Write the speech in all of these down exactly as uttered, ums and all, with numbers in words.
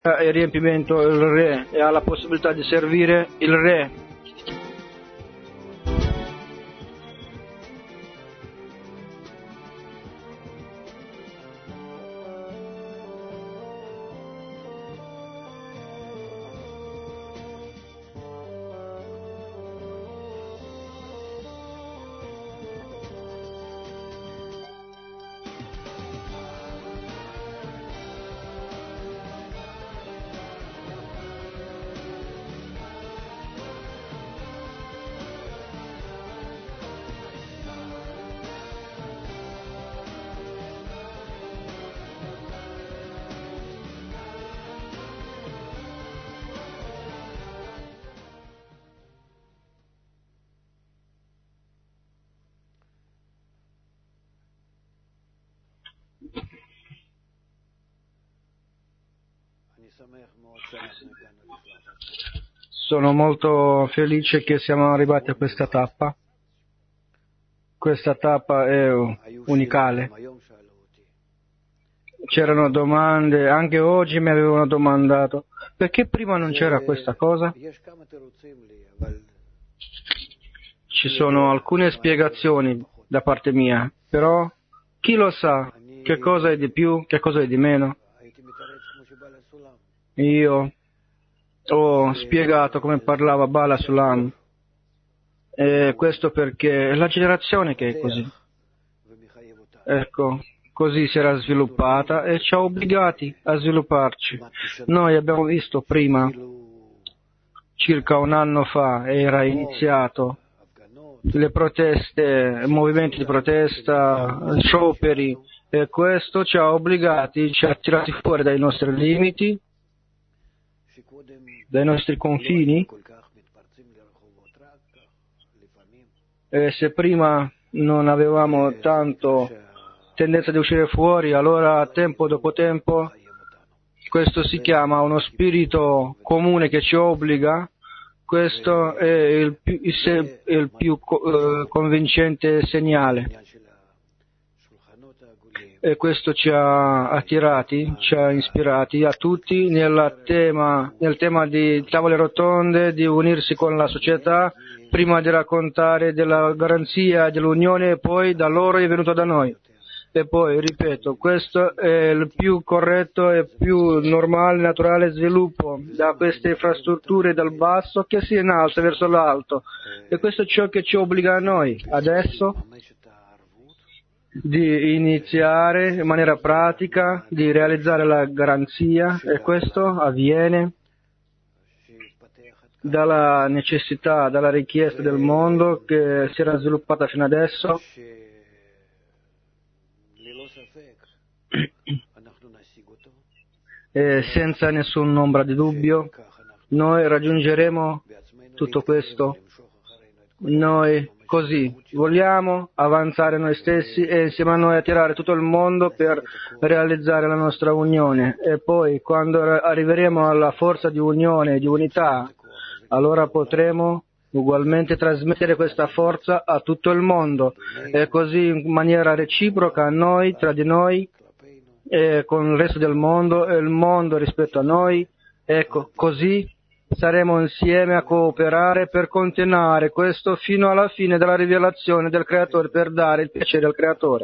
e riempimento il re e ha la possibilità di servire il re. Sono molto felice che siamo arrivati a questa tappa. Questa tappa è unicale. C'erano domande, anche oggi mi avevano domandato perché prima non c'era questa cosa. Ci sono alcune spiegazioni da parte mia, però chi lo sa che cosa è di più, che cosa è di meno? Io ho spiegato come parlava Bala Sulam, e questo perché è la generazione che è così. Ecco, così si era sviluppata e ci ha obbligati a svilupparci. Noi abbiamo visto prima, circa un anno fa, era iniziato le proteste, movimenti di protesta, scioperi, e questo ci ha obbligati, ci ha tirati fuori dai nostri limiti, dai nostri confini. E se prima non avevamo tanto tendenza di uscire fuori, allora tempo dopo tempo questo si chiama uno spirito comune che ci obbliga. Questo è il più, il, il più uh, convincente segnale. E questo ci ha attirati, ci ha ispirati a tutti nel tema, nel tema di tavole rotonde, di unirsi con la società, prima di raccontare della garanzia dell'unione e poi da loro è venuto da noi. E poi, ripeto, questo è il più corretto e più normale, naturale sviluppo da queste infrastrutture dal basso che si innalza verso l'alto. E questo è ciò che ci obbliga a noi adesso di iniziare in maniera pratica, di realizzare la garanzia, e questo avviene dalla necessità, dalla richiesta del mondo che si era sviluppata fino adesso. E senza nessun ombra di dubbio noi raggiungeremo tutto questo. Noi così vogliamo avanzare noi stessi e insieme a noi attirare tutto il mondo per realizzare la nostra unione, e poi quando arriveremo alla forza di unione e di unità, allora potremo ugualmente trasmettere questa forza a tutto il mondo, e così in maniera reciproca noi, tra di noi e con il resto del mondo, e il mondo rispetto a noi. Ecco, così saremo insieme a cooperare per continuare questo fino alla fine della rivelazione del Creatore, per dare il piacere al Creatore.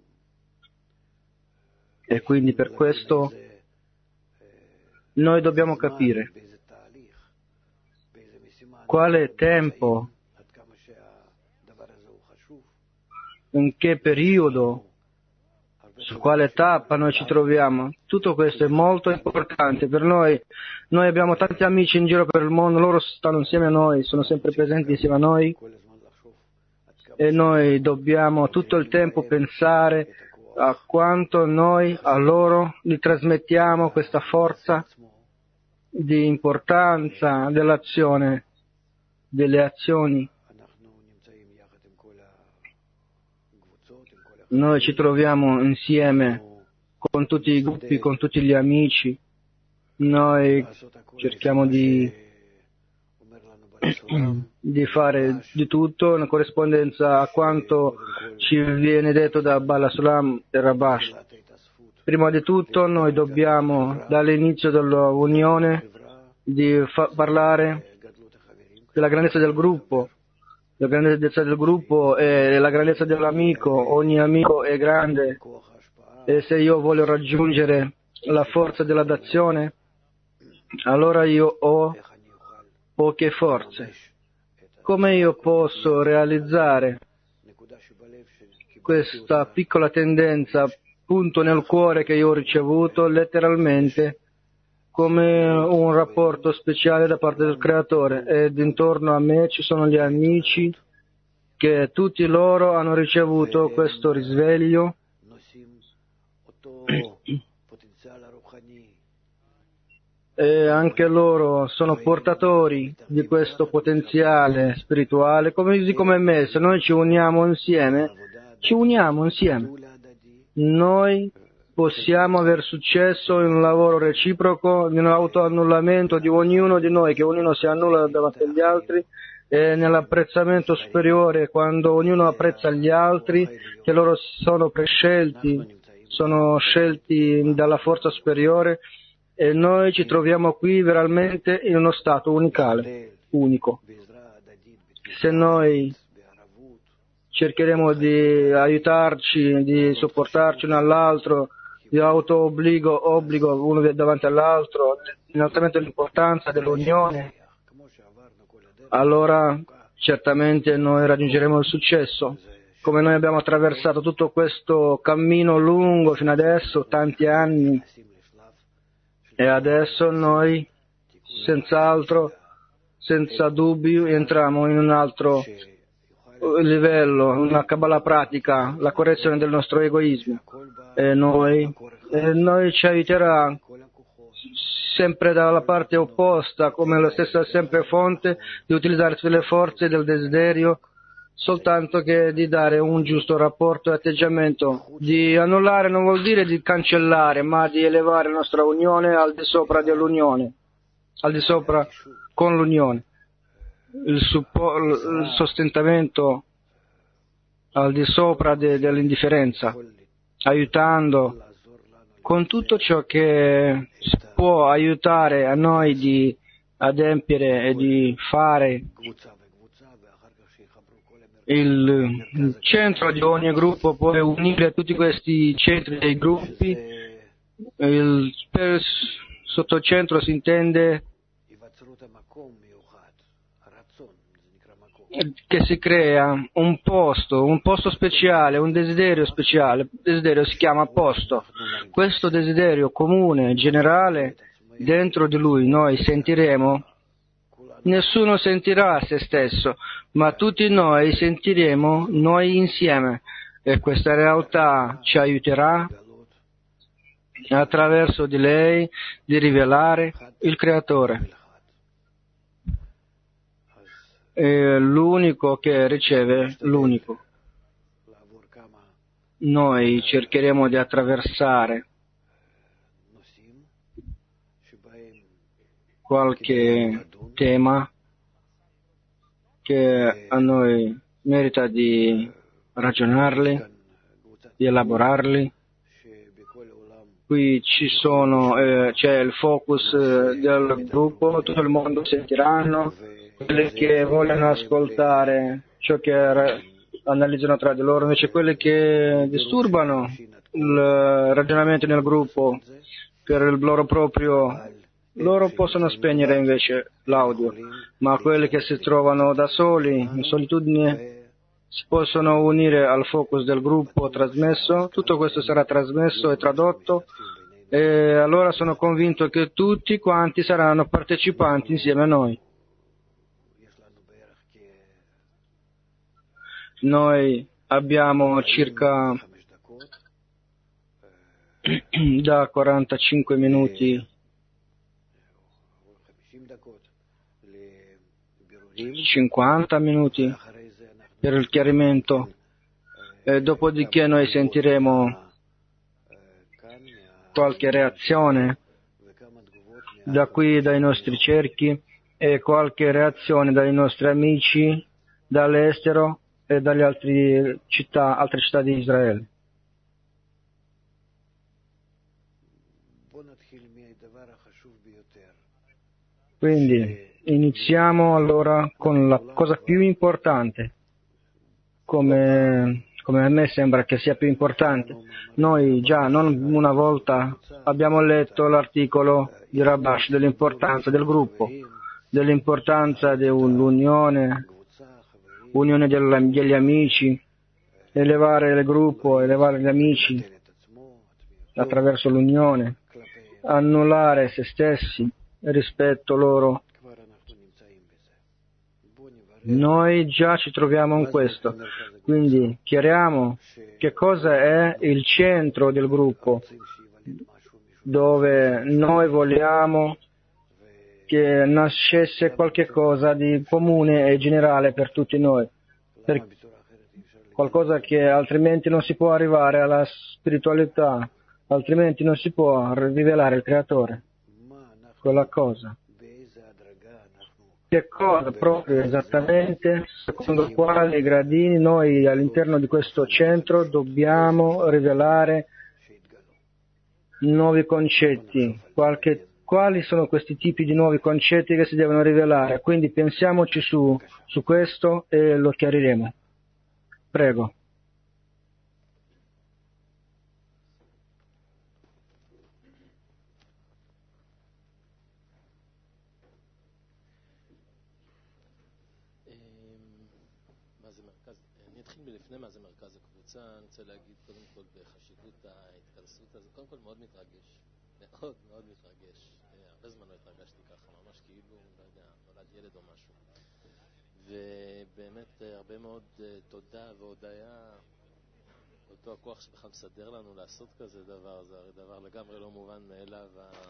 E quindi per questo noi dobbiamo capire quale tempo, in che periodo, su quale tappa noi ci troviamo. Tutto questo è molto importante per noi. Noi abbiamo tanti amici in giro per il mondo, loro stanno insieme a noi, sono sempre presenti insieme a noi, e noi dobbiamo tutto il tempo pensare a quanto noi a loro gli trasmettiamo questa forza di importanza dell'azione, delle azioni. Noi ci troviamo insieme con tutti i gruppi, con tutti gli amici. Noi cerchiamo di, di fare di tutto in corrispondenza a quanto ci viene detto da Bala Sulam e Rabash. Prima di tutto noi dobbiamo dall'inizio dell'unione di fa- parlare della grandezza del gruppo. La grandezza del gruppo è la grandezza dell'amico, ogni amico è grande e se io voglio raggiungere la forza della d'azione, allora io ho poche forze. Come io posso realizzare questa piccola tendenza, punto nel cuore che io ho ricevuto, letteralmente come un rapporto speciale da parte del Creatore, ed intorno a me ci sono gli amici che tutti loro hanno ricevuto questo risveglio e anche loro sono portatori di questo potenziale spirituale, come, così come me. Se noi ci uniamo insieme, ci uniamo insieme, noi possiamo aver successo in un lavoro reciproco, in un autoannullamento di ognuno di noi, che ognuno si annulla davanti agli altri, e nell'apprezzamento superiore, quando ognuno apprezza gli altri, che loro sono prescelti, sono scelti dalla forza superiore, e noi ci troviamo qui veramente in uno stato unicale, unico. Se noi cercheremo di aiutarci, di sopportarci uno all'altro, di auto-obbligo obbligo uno davanti all'altro, innalzamento dell'importanza dell'unione, allora certamente noi raggiungeremo il successo. Come noi abbiamo attraversato tutto questo cammino lungo fino adesso, tanti anni, e adesso noi, senz'altro, senza dubbio, entriamo in un altro livello, una Kabbalah pratica, la correzione del nostro egoismo. E noi, e noi ci aiuterà sempre dalla parte opposta, come la stessa sempre fonte, di utilizzare tutte le forze del desiderio, soltanto che di dare un giusto rapporto e atteggiamento. Di annullare non vuol dire di cancellare, ma di elevare la nostra unione al di sopra dell'unione, al di sopra con l'unione. Il, suppo- il sostentamento al di sopra de- dell'indifferenza, aiutando con tutto ciò che può aiutare a noi di adempiere e di fare. Il, il centro di ogni gruppo può unire tutti questi centri dei gruppi. Il, per sottocentro si intende che si crea un posto, un posto speciale, un desiderio speciale. Il desiderio si chiama posto. Questo desiderio comune, generale, dentro di lui noi sentiremo. Nessuno sentirà se stesso, ma tutti noi sentiremo noi insieme, e questa realtà ci aiuterà attraverso di lei di rivelare il Creatore. È l'unico che riceve l'unico. Noi cercheremo di attraversare qualche tema che a noi merita di ragionarli, di elaborarli. Qui ci sono, eh, c'è il focus eh, del gruppo, tutto il mondo sentiranno, quelli che vogliono ascoltare ciò che ra- analizzano tra di loro, invece quelli che disturbano il ragionamento nel gruppo per il loro proprio, loro possono spegnere invece l'audio, ma quelli che si trovano da soli, in solitudine, si possono unire al focus del gruppo trasmesso. Tutto questo sarà trasmesso e tradotto, e allora sono convinto che tutti quanti saranno partecipanti insieme a noi. Noi abbiamo circa da quarantacinque minuti, cinquanta minuti per il chiarimento, e dopodiché noi sentiremo qualche reazione da qui, dai nostri cerchi, e qualche reazione dai nostri amici dall'estero e dalle altre città, altre città di Israele. Quindi iniziamo allora con la cosa più importante, come, come a me sembra che sia più importante. Noi già non una volta abbiamo letto l'articolo di Rabash dell'importanza del gruppo, dell'importanza dell'unione, unione degli amici, elevare il gruppo, elevare gli amici attraverso l'unione, annullare se stessi rispetto loro. Noi già ci troviamo in questo, quindi chiariamo che cosa è il centro del gruppo, dove noi vogliamo che nascesse qualche cosa di comune e generale per tutti noi, per qualcosa che altrimenti non si può arrivare alla spiritualità, altrimenti non si può rivelare il Creatore, quella cosa. Che cosa proprio esattamente, secondo quali gradini noi all'interno di questo centro dobbiamo rivelare nuovi concetti, qualche, quali sono questi tipi di nuovi concetti che si devono rivelare, quindi pensiamoci su, su questo e lo chiariremo. Prego. אני אתחיל מלפני מה זה מרכז הקבוצה. אני רוצה להגיד קודם כל בחשיבות ההתכנסות הזאת. קודם כל מאוד מתרגש, מאוד מאוד מתרגש. הרבה זמן לא התרגשתי ככה, ממש כאילו, לא יודע, נולד ילד או משהו. ובאמת הרבה מאוד תודה והודיה, אותו הכוח שבכלל מסדר לנו לעשות כזה דבר. זה הרי דבר לגמרי לא מובן מאליו.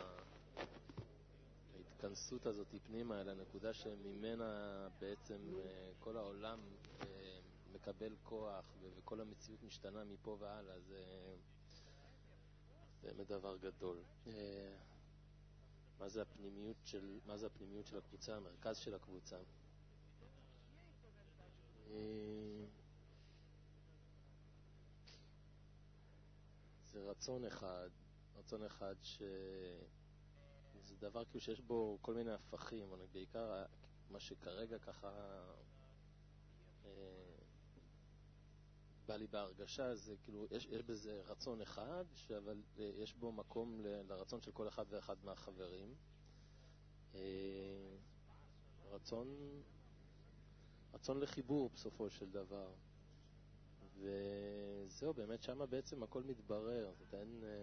ההתכנסות הזאת היא פנימה אל הנקודה שממנה בעצם כל העולם מקבל כוח וכל המציאות משתנה מפה והלאה. זה באמת דבר גדול. מה זה הפנימיות של, מה זה הפנימיות של הקבוצה, המרכז של הקבוצה? זה רצון אחד, רצון אחד ש... זה דבר כאילו שיש בו כל מיני הפכים, אבל בעיקר מה שכרגע ככה אה, בא לי בהרגשה, זה כאילו יש, יש בזה רצון אחד, אבל יש בו מקום ל, לרצון של כל אחד ואחד מהחברים. אה, רצון, רצון לחיבור בסופו של דבר. וזהו, באמת שמה בעצם הכל מתברר. זאת אין... אה,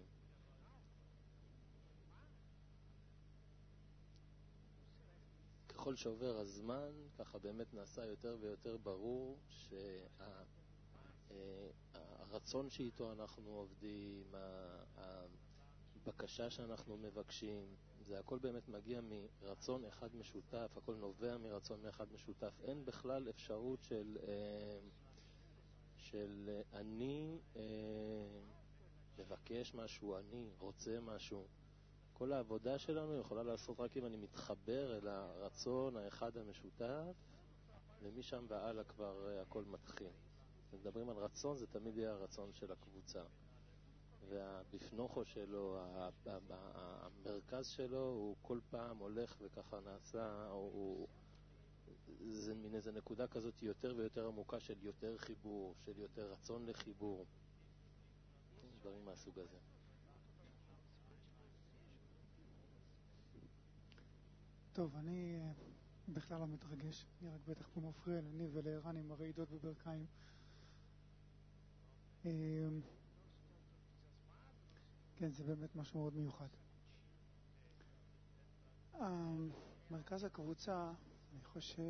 ככל שעובר הזמן, ככה באמת נעשה יותר ויותר ברור שהרצון שאיתו אנחנו עובדים, הבקשה שאנחנו מבקשים, זה הכל באמת מגיע מרצון אחד משותף, הכל נובע מרצון אחד משותף. אין בכלל אפשרות של, של אני מבקש משהו, אני רוצה משהו. כל העבודה שלנו יכולה לעשות רק אם אני מתחבר אל הרצון האחד המשותף, ומשם והלאה כבר הכל מתחיל. מדברים על רצון, זה תמיד יהיה הרצון של הקבוצה. והבפנוכו שלו, המרכז שלו, הוא כל פעם הולך וככה נעשה, הוא, זה מין איזה נקודה כזאת יותר ויותר עמוקה של יותר חיבור, של יותר רצון לחיבור. דברים מהסוג הזה. טוב, אני בכלל לא מתרגש, אני רק בטח פה מפריע לי ולערן עם הרעידות בברכיים. כן, זה באמת משהו מאוד מיוחד. מרכז הקבוצה, אני חושב,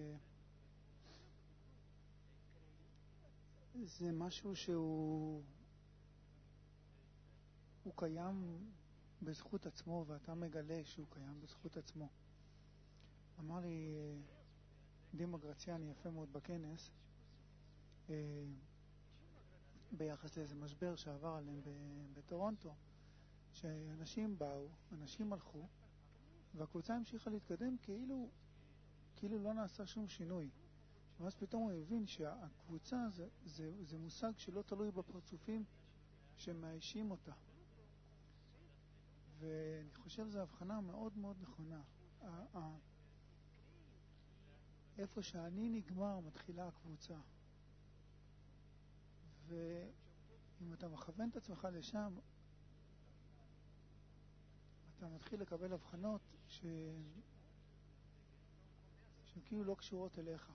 זה משהו שהוא הוא קיים בזכות עצמו, ואתה מגלה שהוא קיים בזכות עצמו. אמר לי דימה גרציאני יפה מאוד בכנס ביחס לאיזה משבר שעבר עליהם בטורונטו, שאנשים באו, אנשים הלכו, והקבוצה המשיכה להתקדם כאילו כאילו לא נעשה שום שינוי. ואז פתאום הוא הבין שהקבוצה זה, זה, זה מושג שלא תלוי בפרצופים שמאיישים אותה. ואני חושב שזו הבחנה מאוד מאוד נכונה. איפה שאני נגמר מתחילה הקבוצה. ואם אתה מכוון את עצמך לשם, אתה מתחיל לקבל הבחנות ש... שהן כאילו לא קשורות אליך.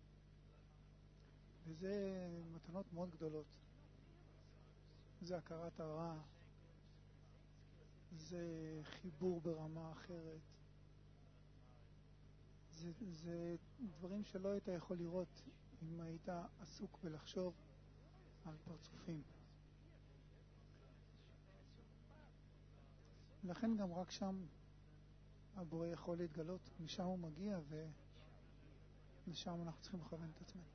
וזה מתנות מאוד גדולות. זה הכרת הרע, זה חיבור ברמה אחרת. זה, זה דברים שלא היית יכול לראות אם היית עסוק בלחשוב על פרצופים. לכן גם רק שם הבורא יכול להתגלות, משם הוא מגיע ולשם אנחנו צריכים לכוון את עצמנו.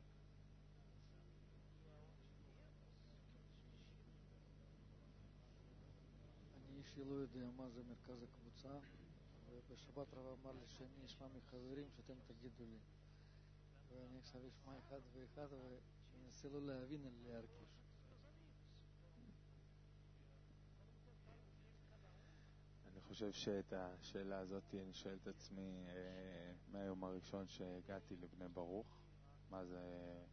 אני איש לא יודע מה זה מרכז הקבוצה, ובשבת רב אמר לי שאני אשמע מחברים שאתם תגידו לי, ואני עכשיו אשמע אחד ואחד ומנסה לא להבין אלא להרגיש. אני חושב שאת השאלה הזאת אני שואל את עצמי אה, מהיום הראשון שהגעתי לבני ברוך, מה זה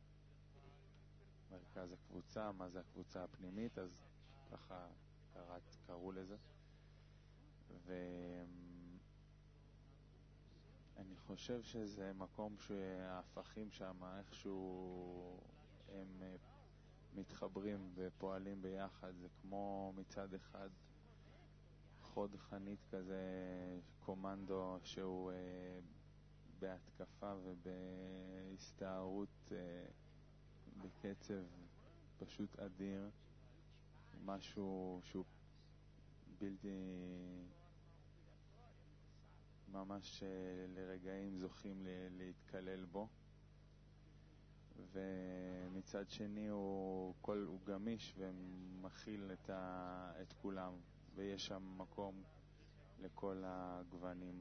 מרכז הקבוצה, מה זה הקבוצה הפנימית, אז ככה קראת, קראו לזה. ואני חושב שזה מקום שההפכים שם איכשהו הם מתחברים ופועלים ביחד. זה כמו מצד אחד חוד חנית כזה, קומנדו שהוא אה, בהתקפה ובהסתערות אה, בקצב פשוט אדיר, משהו שהוא בלתי ממש לרגעים זוכים להתקלל בו. ומצד שני הוא, כל, הוא גמיש ומכיל את, ה, את כולם, ויש שם מקום לכל הגוונים.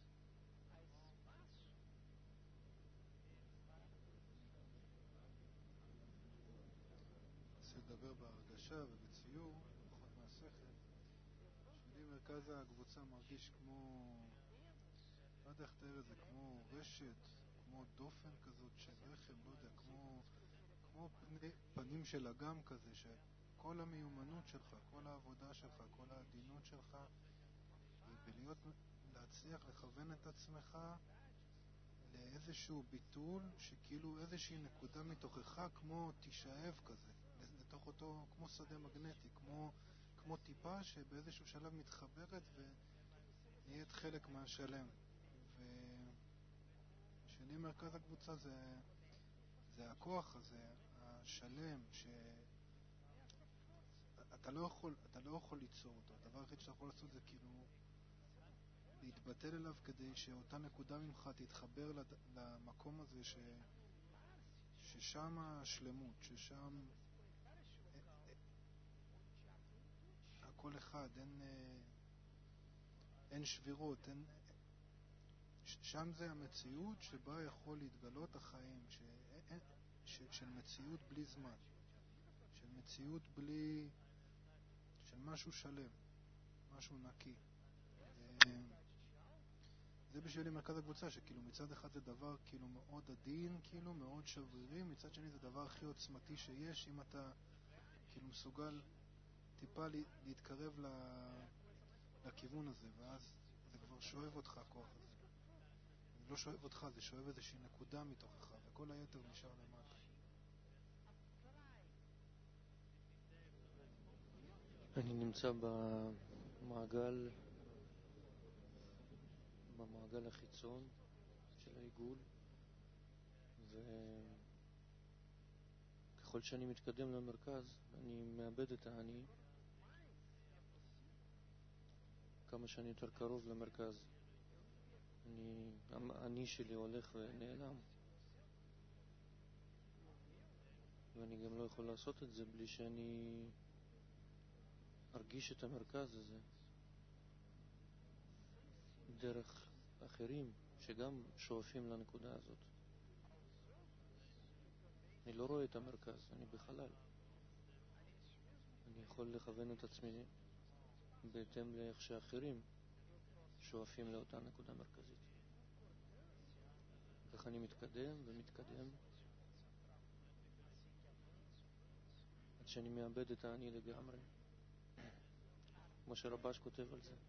זה לדבר בהרגשה ובציור, פחות מהשכל. שלי מרכז הקבוצה מרגיש כמו, לא יודע איך תאר את זה, כמו רשת, כמו דופן כזאת של רחם, לא יודע, כמו, כמו פני, פנים של אגם כזה, שכל המיומנות שלך, כל העבודה שלך, כל העדינות שלך, היא בלהיות, להצליח לכוון את עצמך לאיזשהו ביטול, שכאילו איזושהי נקודה מתוכך כמו תשאב כזה, לתוך אותו, כמו שדה מגנטי, כמו, כמו טיפה שבאיזשהו שלב מתחברת ונהיית חלק מהשלם. ושלי מרכז הקבוצה זה, זה הכוח הזה, השלם, שאתה לא יכול, אתה לא יכול ליצור אותו. הדבר הכי שאתה יכול לעשות זה כאילו להתבטל אליו כדי שאותה נקודה ממך תתחבר למקום הזה ש... ששם השלמות, ששם הכל אחד, אין, אין שבירות, אין... שם זה המציאות שבה יכול להתגלות החיים, ש... ש... של מציאות בלי זמן, של מציאות בלי, של משהו שלם, משהו נקי. זה בשבילי מרכז הקבוצה, שכאילו מצד אחד זה דבר כאילו מאוד עדין, כאילו מאוד שברירי, מצד שני זה דבר הכי עוצמתי שיש, אם אתה כאילו מסוגל טיפה להתקרב לכיוון הזה, ואז זה כבר שואב אותך הכוח הזה. זה לא שואב אותך, זה שואב איזושהי נקודה מתוכך, וכל היתר נשאר למטה. אני נמצא במעגל במעגל החיצון של העיגול, וככל שאני מתקדם למרכז אני מאבד את האני. כמה שאני יותר קרוב למרכז אני, האני שלי הולך ונעלם, ואני גם לא יכול לעשות את זה בלי שאני ארגיש את המרכז הזה דרך אחרים שגם שואפים לנקודה הזאת. אני לא רואה את המרכז, אני בחלל. אני יכול לכוון את עצמי בהתאם לאיך שאחרים שואפים לאותה נקודה מרכזית. איך אני מתקדם ומתקדם עד שאני מאבד את האני לגמרי, כמו שרבש כותב על זה.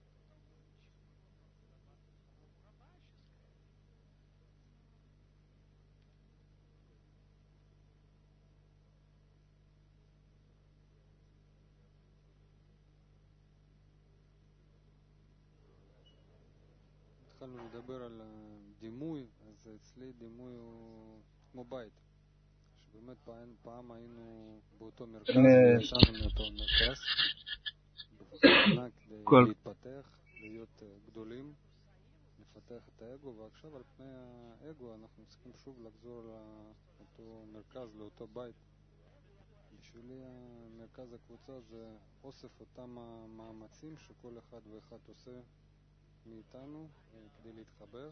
התחלנו לדבר על הדימוי, אז אצלי דימוי הוא כמו בית. שבאמת פעם, פעם היינו באותו מרכז, ויצאנו מאותו מרכז, בכוונה כדי להתפתח, להיות גדולים, לפתח את האגו, ועכשיו על פני האגו אנחנו צריכים שוב לחזור לאותו מרכז, לאותו בית. בשבילי מרכז הקבוצה זה אוסף אותם המאמצים שכל אחד ואחד עושה מאיתנו כדי להתחבר,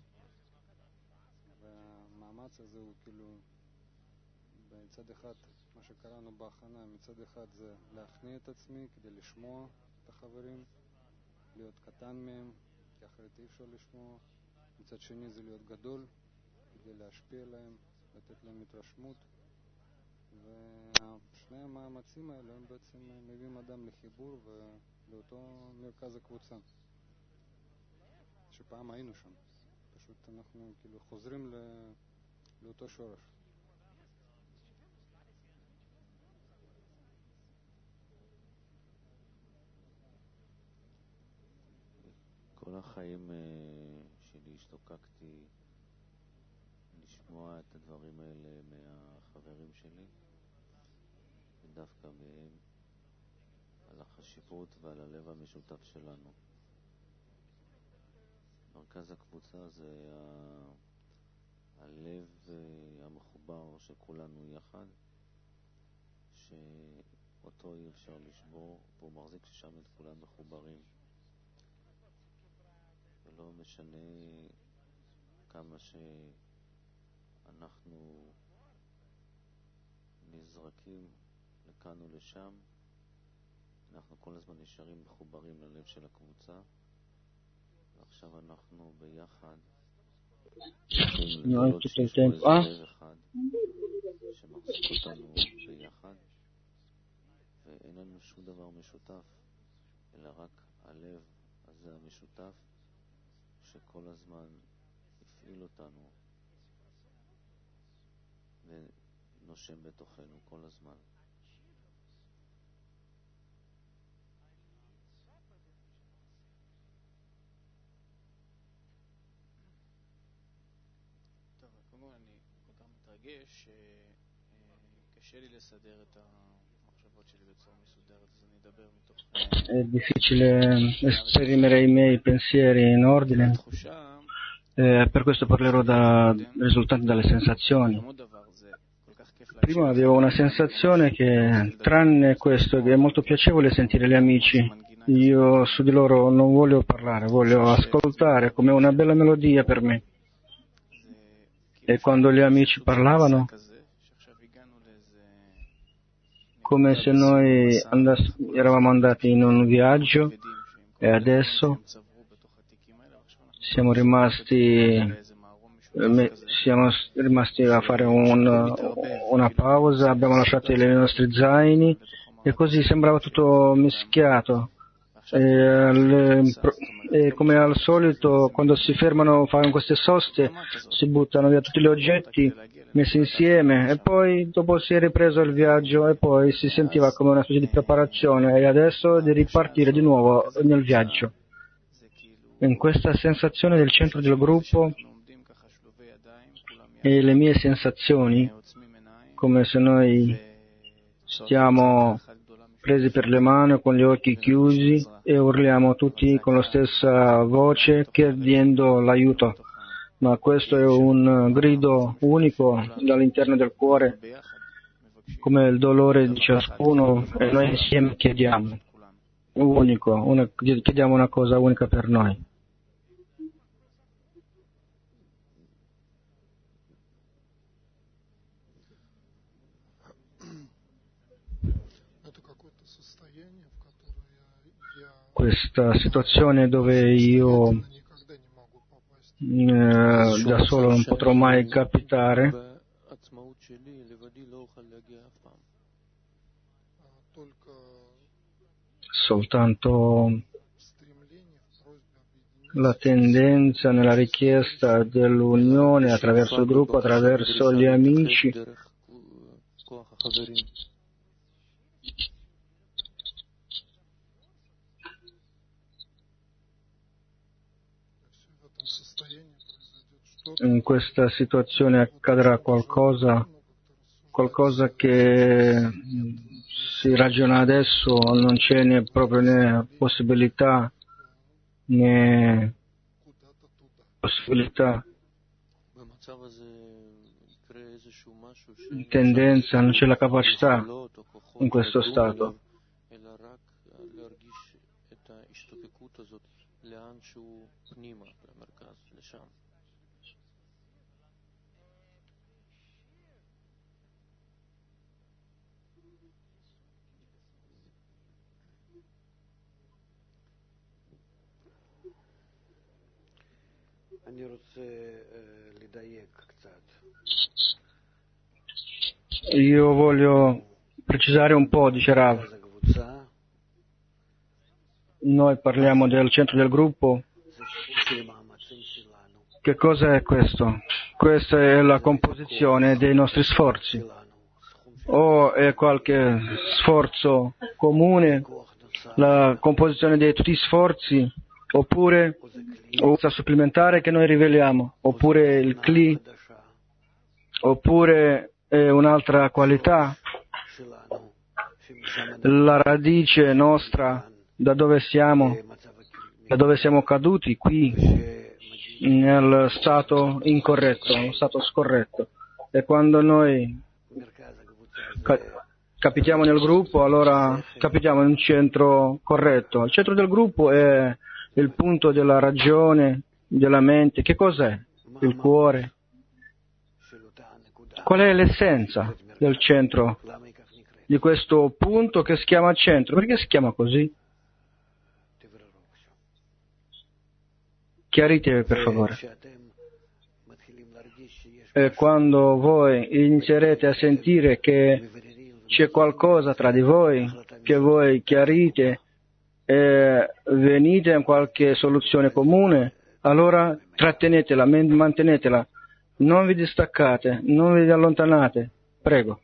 והמאמץ הזה הוא כאילו מצד אחד, מה שקראנו בהכנה, מצד אחד זה להכניע את עצמי כדי לשמוע את החברים, להיות קטן מהם, כי אחרת אי אפשר לשמוע. מצד שני זה להיות גדול כדי להשפיע עליהם, לתת להם התרשמות, ושני המאמצים האלה הם בעצם מביאים אדם לחיבור ולאותו מרכז הקבוצה שפעם היינו שם. פשוט אנחנו כאילו חוזרים לא... לאותו שורש. כל החיים שלי השתוקקתי לשמוע את הדברים האלה מהחברים שלי, ודווקא מהם, על החשיבות ועל הלב המשותף שלנו. מרכז הקבוצה זה ה... הלב המחובר של כולנו יחד, שאותו אי אפשר לשבור, והוא מחזיק ששם את כולם מחוברים. ולא משנה כמה שאנחנו נזרקים לכאן ולשם, אנחנו כל הזמן נשארים מחוברים ללב של הקבוצה, ועכשיו אנחנו ביחד No, tutto il tempo. Ah. אחד שמחזיק אותנו ביחד, ואין לנו שום דבר משותף, אלא רק הלב הזה המשותף שכל הזמן הפעיל אותנו ונושם בתוכנו כל הזמן. טוב, כמובן אני כל כך מתרגש שקשה לי לסדר את המחשבות שלי בצורה מסודרת, אז אני אדבר מתוך... È difficile esprimere i miei pensieri in ordine, eh, per questo parlerò da, risultanti dalle sensazioni. Prima avevo una sensazione che, tranne questo, che è molto piacevole sentire gli amici. Io su di loro non voglio parlare, voglio ascoltare come una bella melodia per me. E quando gli amici parlavano, come se noi andass- eravamo andati in un viaggio e adesso siamo rimasti, me, siamo rimasti a fare un, una pausa, abbiamo lasciato i nostri zaini e così sembrava tutto mischiato. E, le, e come al solito quando si fermano, fanno queste soste, si buttano via tutti gli oggetti messi insieme e poi dopo si è ripreso il viaggio e poi si sentiva come una specie di preparazione e adesso di ripartire di nuovo nel viaggio. In questa sensazione del centro del gruppo e le mie sensazioni, come se noi stiamo presi per le mani con gli occhi chiusi e urliamo tutti con la stessa voce chiedendo l'aiuto. Ma questo è un grido unico dall'interno del cuore, come il dolore di ciascuno, e noi insieme chiediamo, unico, una, chiediamo una cosa unica per noi. questa situazione dove io eh, da solo non potrò mai capitare, soltanto la tendenza nella richiesta dell'unione attraverso il gruppo, attraverso gli amici, in questa situazione accadrà qualcosa, qualcosa che si ragiona adesso, non c'è né proprio né possibilità né possibilità, tendenza, non c'è la capacità in questo stato. Io voglio precisare un po', dice Rav. Noi parliamo del centro del gruppo. Che cosa è questo? Questa è la composizione dei nostri sforzi. O è qualche sforzo comune, la composizione di tutti gli sforzi, oppure o supplementare che noi riveliamo, oppure il Kli, oppure è un'altra qualità, la radice nostra, da dove siamo, da dove siamo caduti qui, nel stato incorretto, nello stato scorretto. E quando noi ca- capitiamo nel gruppo, allora capitiamo in un centro corretto. Il centro del gruppo è il punto della ragione, della mente. Che cos'è? Il cuore. Qual è l'essenza del centro, di questo punto che si chiama centro? Perché si chiama così? Chiarite per favore. E quando voi inizierete a sentire che c'è qualcosa tra di voi, che voi chiarite e venite in qualche soluzione comune, allora trattenetela, mantenetela, non vi distaccate, non vi allontanate, prego.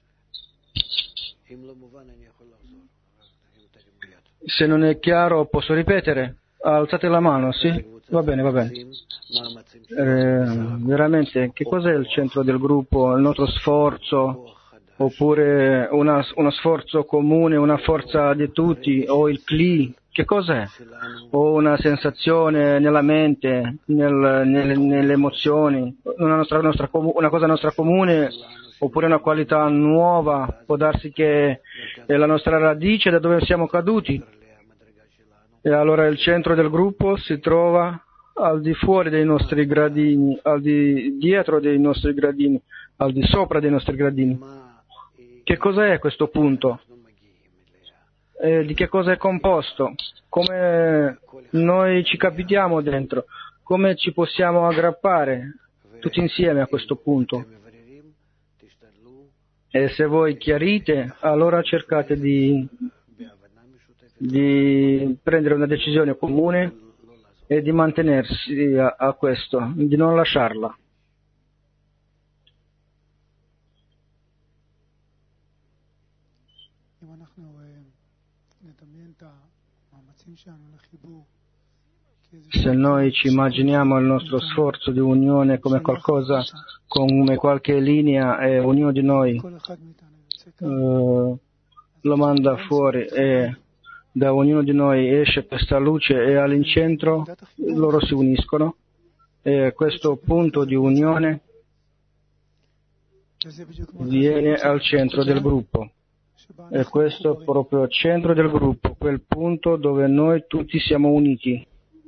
Se non è chiaro posso ripetere? Alzate la mano, sì? Va bene, va bene. Eh, veramente, che cos'è il centro del gruppo? Il nostro sforzo? Oppure una, uno sforzo comune, una forza di tutti? O il Kli? Che cos'è? O una sensazione nella mente, nel, nelle, nelle emozioni? Una, nostra, nostra, una cosa nostra comune? Oppure una qualità nuova? Può darsi che è la nostra radice da dove siamo caduti? E allora il centro del gruppo si trova al di fuori dei nostri gradini, al di dietro dei nostri gradini, al di sopra dei nostri gradini. Che cos'è questo punto? E di che cosa è composto? Come noi ci capitiamo dentro? Come ci possiamo aggrappare tutti insieme a questo punto? E se voi chiarite, allora cercate di di prendere una decisione comune e di mantenersi a, a questo, di non lasciarla. Se noi ci immaginiamo il nostro sforzo di unione come qualcosa, come qualche linea, e ognuno di noi eh, lo manda fuori e da ognuno di noi esce questa luce e all'incentro loro si uniscono e questo punto di unione viene al centro del gruppo e questo è proprio il centro del gruppo, quel punto dove noi tutti siamo uniti.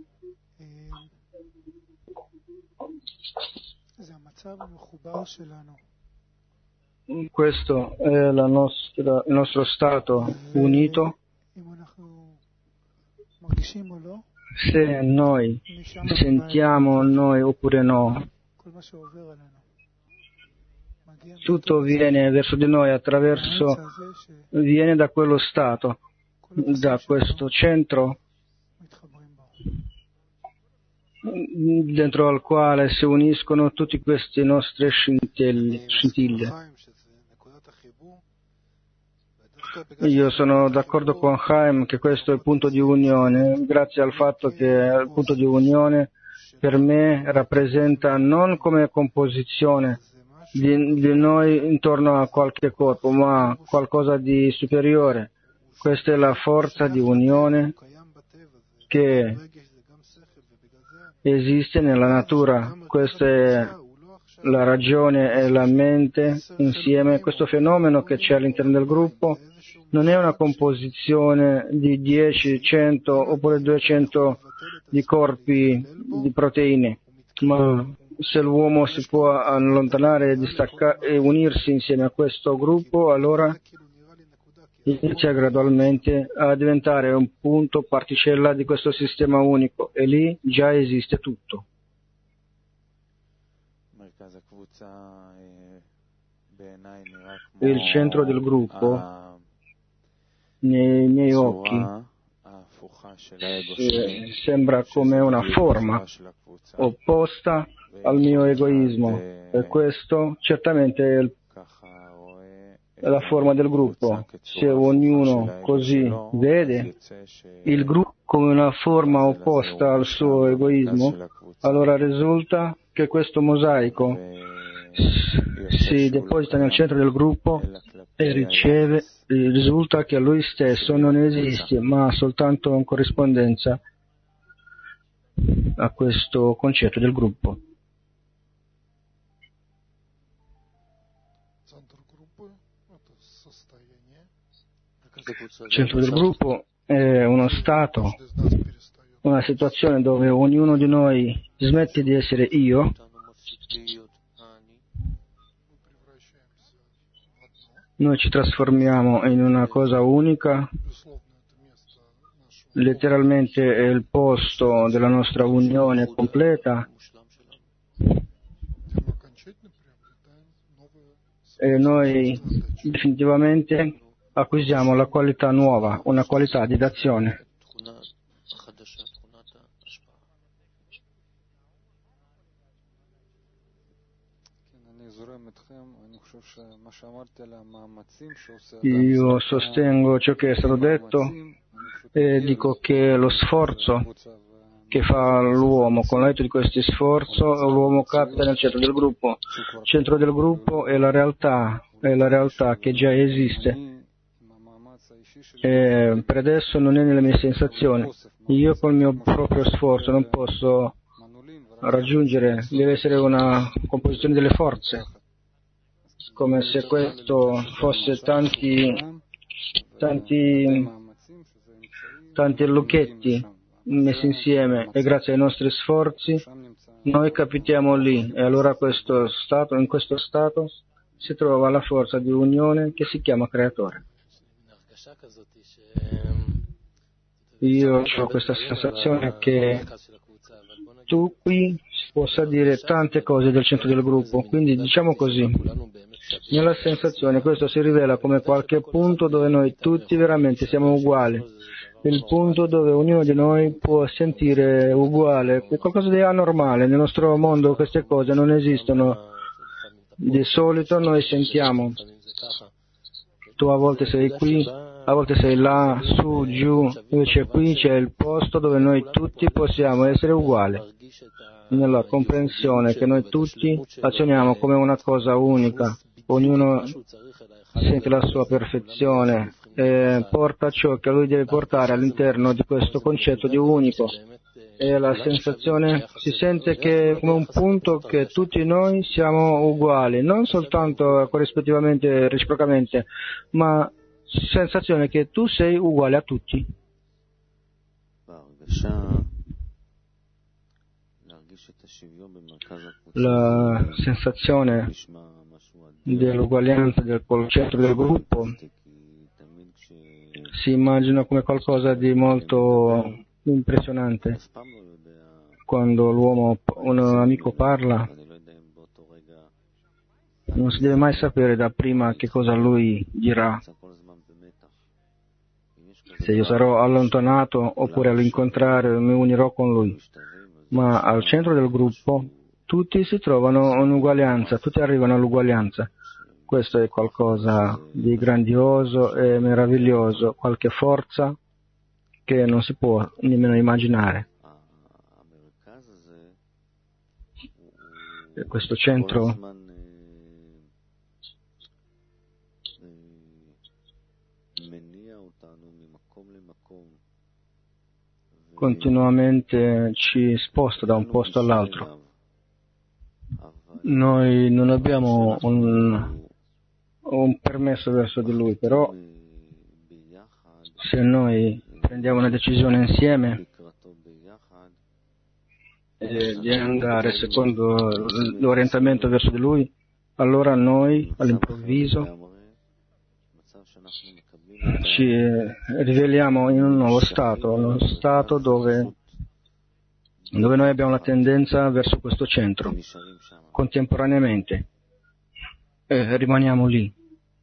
Questo è la nostra, il nostro stato unito. se noi sentiamo noi oppure no, tutto viene verso di noi attraverso, viene da quello stato, da questo centro dentro al quale si uniscono tutti questi nostri scintille. Io sono d'accordo con Chaim che questo è il punto di unione, grazie al fatto che il punto di unione per me rappresenta non come composizione di, di noi intorno a qualche corpo, ma qualcosa di superiore. Questa è la forza di unione che esiste nella natura. Questa è la ragione e la mente insieme. Questo fenomeno che c'è all'interno del gruppo non è una composizione di dieci, cento oppure duecento di corpi di proteine, ma se l'uomo si può allontanare e distaccare e unirsi insieme a questo gruppo, allora inizia gradualmente a diventare un punto, particella di questo sistema unico, e lì già esiste tutto. Il centro del gruppo nei miei occhi sembra come una forma opposta al mio egoismo, e questo certamente è il è la forma del gruppo. Se ognuno così vede il gruppo come una forma opposta al suo egoismo, allora risulta che questo mosaico si deposita nel centro del gruppo e riceve, risulta che lui stesso non esiste, ma soltanto in corrispondenza a questo concetto del gruppo. Il centro del gruppo è uno stato, una situazione dove ognuno di noi smette di essere io noi ci trasformiamo in una cosa unica. Letteralmente è il posto della nostra unione completa, e noi definitivamente acquisiamo la qualità nuova, una qualità di d'azione. Io sostengo ciò che è stato detto e dico che lo sforzo che fa l'uomo, con l'aiuto di questo sforzo, l'uomo capita nel centro del gruppo. Il centro del gruppo è la realtà, è la realtà che già esiste. E per adesso non è nelle mie sensazioni. Io col mio proprio sforzo non posso raggiungere, deve essere una composizione delle forze, come se questo fosse tanti tanti tanti lucchetti messi insieme, e grazie ai nostri sforzi noi capitiamo lì, e allora questo stato, in questo stato si trova la forza di unione che si chiama creatore. Io ho questa sensazione che tu qui possa dire tante cose del centro del gruppo, quindi diciamo così, nella sensazione questo si rivela come qualche punto dove noi tutti veramente siamo uguali, il punto dove ognuno di noi può sentire uguale, è qualcosa di anormale. Nel nostro mondo queste cose non esistono. Di solito noi sentiamo, tu a volte sei qui, a volte sei là, su, giù, invece qui c'è il posto dove noi tutti possiamo essere uguali, nella comprensione che noi tutti azioniamo come una cosa unica, ognuno sente la sua perfezione e porta ciò che lui deve portare all'interno di questo concetto di unico, e la sensazione si sente che è come un punto che tutti noi siamo uguali, non soltanto corrispettivamente, reciprocamente, ma sensazione che tu sei uguale a tutti. La sensazione dell'uguaglianza del concetto del gruppo si immagina come qualcosa di molto impressionante. Quando l'uomo, un amico parla, non si deve mai sapere da prima che cosa lui dirà. Se io sarò allontanato oppure all'incontrario mi unirò con lui. Ma al centro del gruppo tutti si trovano in uguaglianza, tutti arrivano all'uguaglianza. Questo è qualcosa di grandioso e meraviglioso, qualche forza che non si può nemmeno immaginare. E questo centro continuamente ci sposta da un posto all'altro. Noi non abbiamo un, un permesso verso di lui, però se noi prendiamo una decisione insieme eh, di andare secondo l'orientamento verso di lui, allora noi all'improvviso ci riveliamo in un nuovo stato, uno stato dove, dove noi abbiamo la tendenza verso questo centro, contemporaneamente, e rimaniamo lì.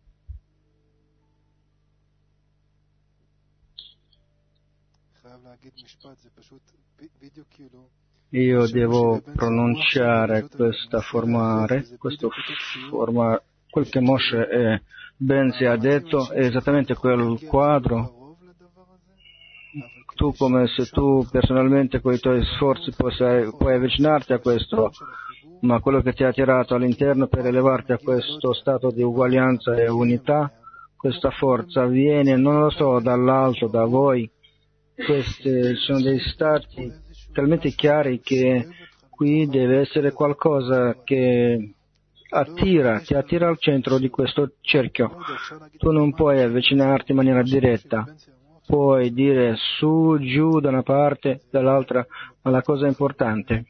Io devo pronunciare questa formare, questo forma, quel che Moshe è Benzi ha detto è esattamente quel quadro. Tu, come se tu personalmente con i tuoi sforzi puoi, puoi avvicinarti a questo, ma quello che ti ha tirato all'interno per elevarti a questo stato di uguaglianza e unità, questa forza viene, non lo so, dall'alto, da voi. Questi sono dei stati talmente chiari che qui deve essere qualcosa che attira, ti attira al centro di questo cerchio. Tu non puoi avvicinarti in maniera diretta, puoi dire su, giù, da una parte, dall'altra, ma la cosa importante,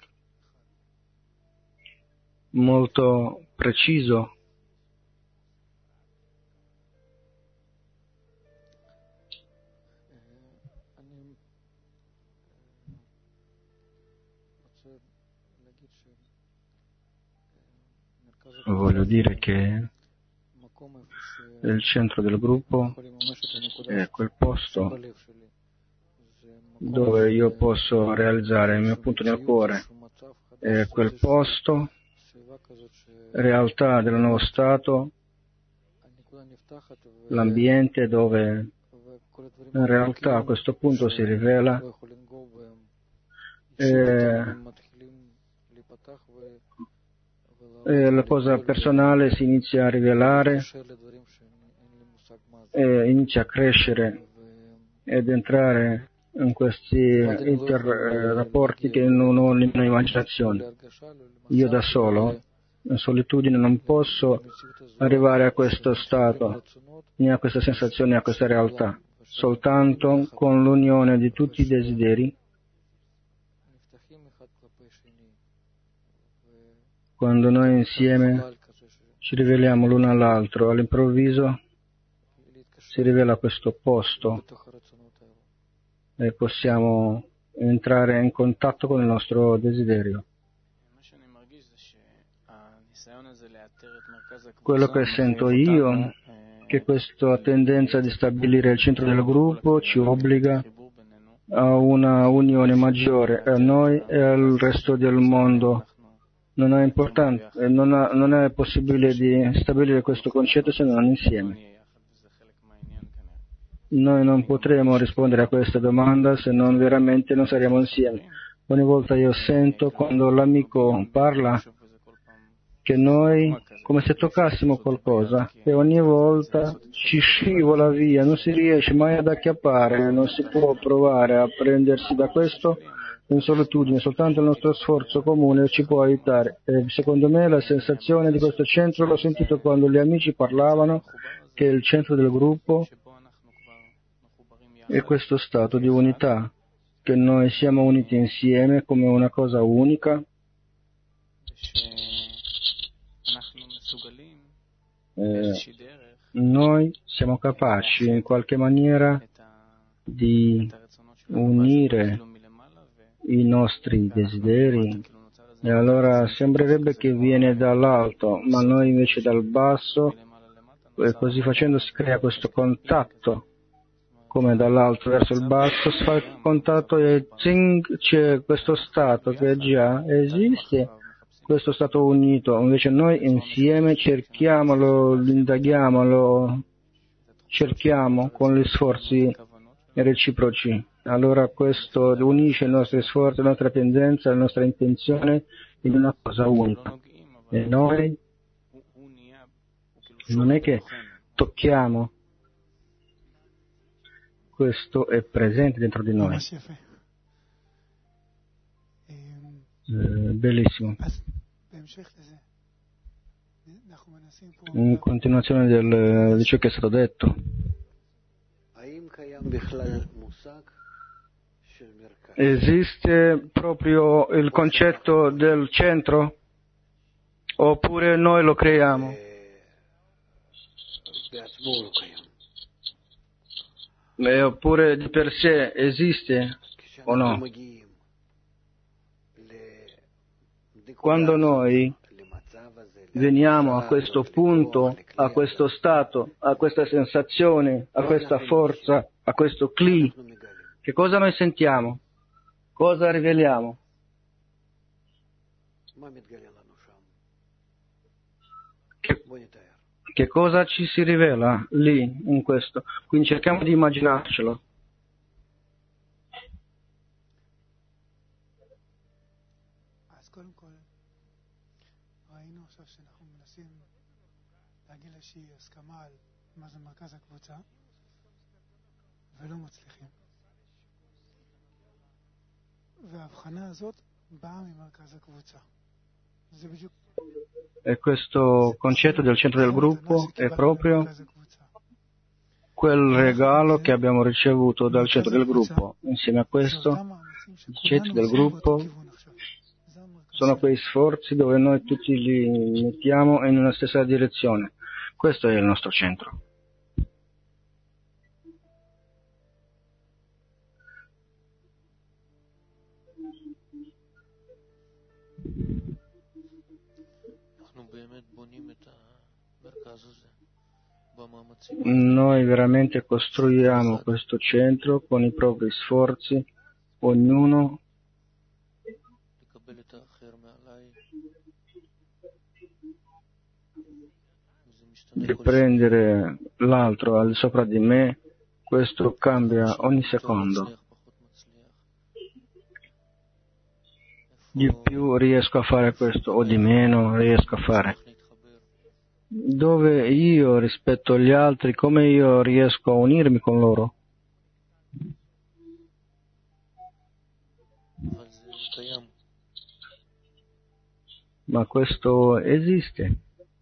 molto preciso, voglio dire che il centro del gruppo è quel posto dove io posso realizzare il mio punto nel cuore, è quel posto, realtà del nuovo stato, l'ambiente dove in realtà a questo punto si rivela e E la cosa personale si inizia a rivelare e inizia a crescere ed entrare in questi interrapporti che non ho nemmeno immaginazione. Io da solo, in solitudine, non posso arrivare a questo stato, né a questa sensazione, né a questa realtà. Soltanto con l'unione di tutti i desideri, quando noi insieme ci riveliamo l'uno all'altro, all'improvviso si rivela questo posto e possiamo entrare in contatto con il nostro desiderio. Quello che sento io è che questa tendenza di stabilire il centro del gruppo ci obbliga a una unione maggiore a noi e al resto del mondo. Non è importante, non, ha, non è possibile di stabilire questo concetto se non insieme. Noi non potremo rispondere a questa domanda se non veramente non saremo insieme. Ogni volta io sento quando l'amico parla che noi, come se toccassimo qualcosa, e ogni volta ci scivola via, non si riesce mai ad acchiappare, non si può provare a prendersi da questo in solitudine, soltanto il nostro sforzo comune ci può aiutare. E secondo me la sensazione di questo centro l'ho sentito quando gli amici parlavano che il centro del gruppo è questo stato di unità, che noi siamo uniti insieme come una cosa unica, eh, noi siamo capaci in qualche maniera di unire i nostri desideri, e allora sembrerebbe che viene dall'alto, ma noi invece dal basso, e così facendo si crea questo contatto, come dall'alto verso il basso si fa il contatto e zing, c'è questo stato che già esiste, questo stato unito. Invece noi insieme cerchiamolo, lo indaghiamo, lo cerchiamo con gli sforzi reciproci. Allora questo unisce i nostri sforzi, la nostra pendenza, la nostra intenzione in una cosa unica. E noi non è che tocchiamo, questo è presente dentro di noi. Eh, bellissimo. In continuazione del, di ciò che è stato detto, esiste proprio il concetto del centro oppure noi lo creiamo? E oppure di per sé esiste o no? Quando noi veniamo a questo punto, a questo stato, a questa sensazione, a questa forza, a questo cli, che cosa noi sentiamo? Cosa riveliamo? Che, che cosa ci si rivela lì, in questo? Quindi cerchiamo di immaginarcelo. E questo concetto del centro del gruppo è proprio quel regalo che abbiamo ricevuto dal centro del gruppo. Insieme a questo, il centro del gruppo sono quei sforzi dove noi tutti li mettiamo in una stessa direzione. Questo è il nostro centro. Noi veramente costruiamo questo centro con i propri sforzi, ognuno di prendere l'altro al sopra di me, questo cambia ogni secondo. Di più riesco a fare questo o di meno riesco a fare. Dove io rispetto agli altri, come io riesco a unirmi con loro? Ma questo esiste.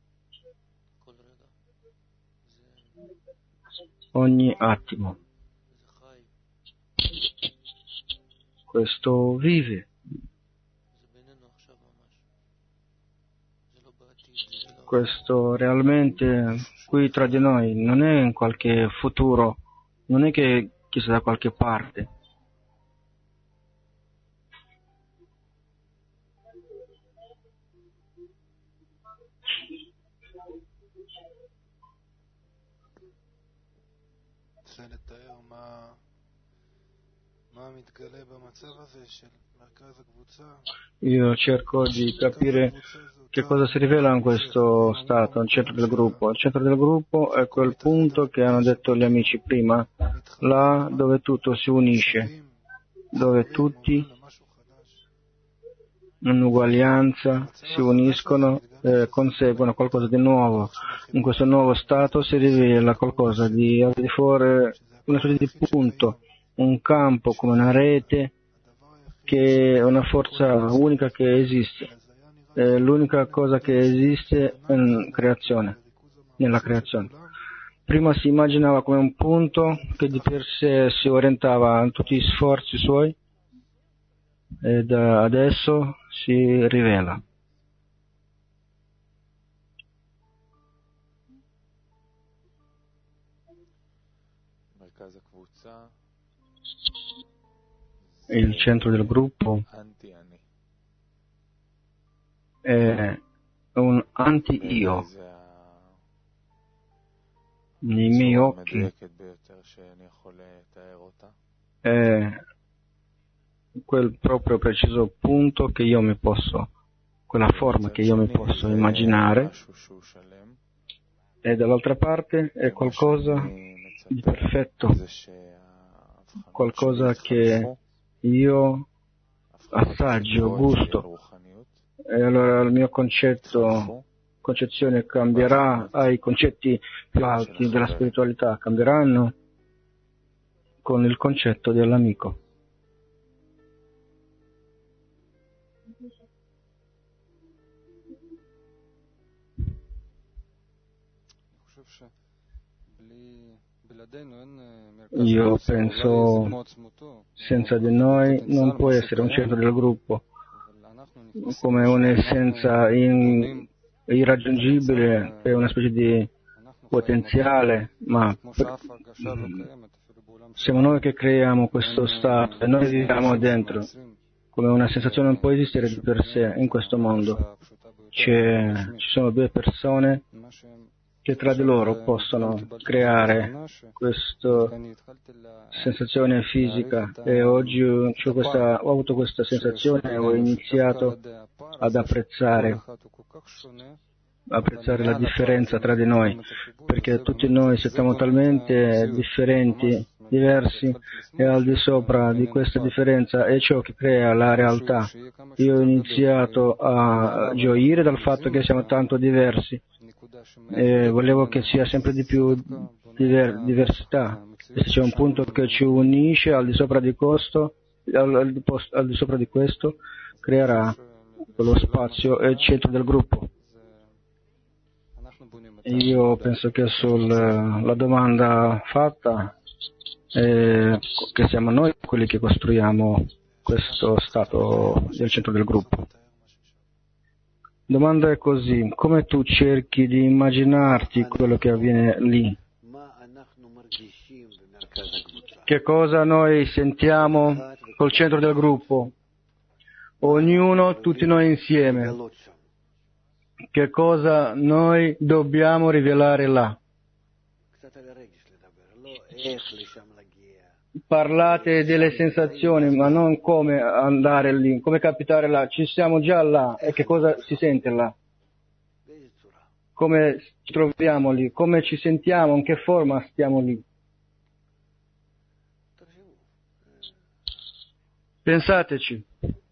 Ogni attimo. Questo vive. Questo realmente qui tra di noi non è in qualche futuro, non è che chissà da qualche parte. Io cerco di capire che cosa si rivela in questo stato, al centro del gruppo. Il centro del gruppo è quel punto che hanno detto gli amici prima, là dove tutto si unisce, dove tutti in uguaglianza si uniscono e conseguono qualcosa di nuovo. In questo nuovo stato si rivela qualcosa di al di fuori, una sorta di punto, un campo come una rete che è una forza unica che esiste. È l'unica cosa che esiste in creazione, nella creazione. Prima si immaginava come un punto che di per sé si orientava in tutti gli sforzi suoi ed adesso si rivela. il centro del gruppo è un anti-io. Nei miei occhi è quel proprio preciso punto che io mi posso, quella forma che io mi posso immaginare, e dall'altra parte è qualcosa di perfetto, qualcosa che io assaggio, gusto, e allora il mio concetto, concezione cambierà, ai concetti più alti della spiritualità cambieranno con il concetto dell'amico. Io penso, senza di noi non può essere un centro del gruppo, come un'essenza in, irraggiungibile, è una specie di potenziale, ma per, siamo noi che creiamo questo stato e noi viviamo dentro, come una sensazione non può esistere di per sé in questo mondo. C'è, ci sono due persone che tra di loro possono creare questa sensazione fisica, e oggi c'ho questa, ho avuto questa sensazione e ho iniziato ad apprezzare, apprezzare la differenza tra di noi, perché tutti noi siamo talmente differenti, diversi, e al di sopra di questa differenza è ciò che crea la realtà. Io ho iniziato a gioire dal fatto che siamo tanto diversi, e volevo che sia sempre di più diver- diversità. E se c'è un punto che ci unisce al di sopra di questo, al, al, al di sopra di questo creerà quello spazio e il centro del gruppo. Io penso che sulla domanda fatta, eh, che siamo noi quelli che costruiamo questo stato del centro del gruppo. Domanda è così: come tu cerchi di immaginarti quello che avviene lì? Che cosa noi sentiamo col centro del gruppo? Ognuno, tutti noi insieme. Che cosa noi dobbiamo rivelare là? Parlate delle sensazioni, ma non come andare lì, come capitare là. Ci siamo già là, e che cosa si sente là? Come ci troviamo lì? Come ci sentiamo? In che forma stiamo lì? Pensateci.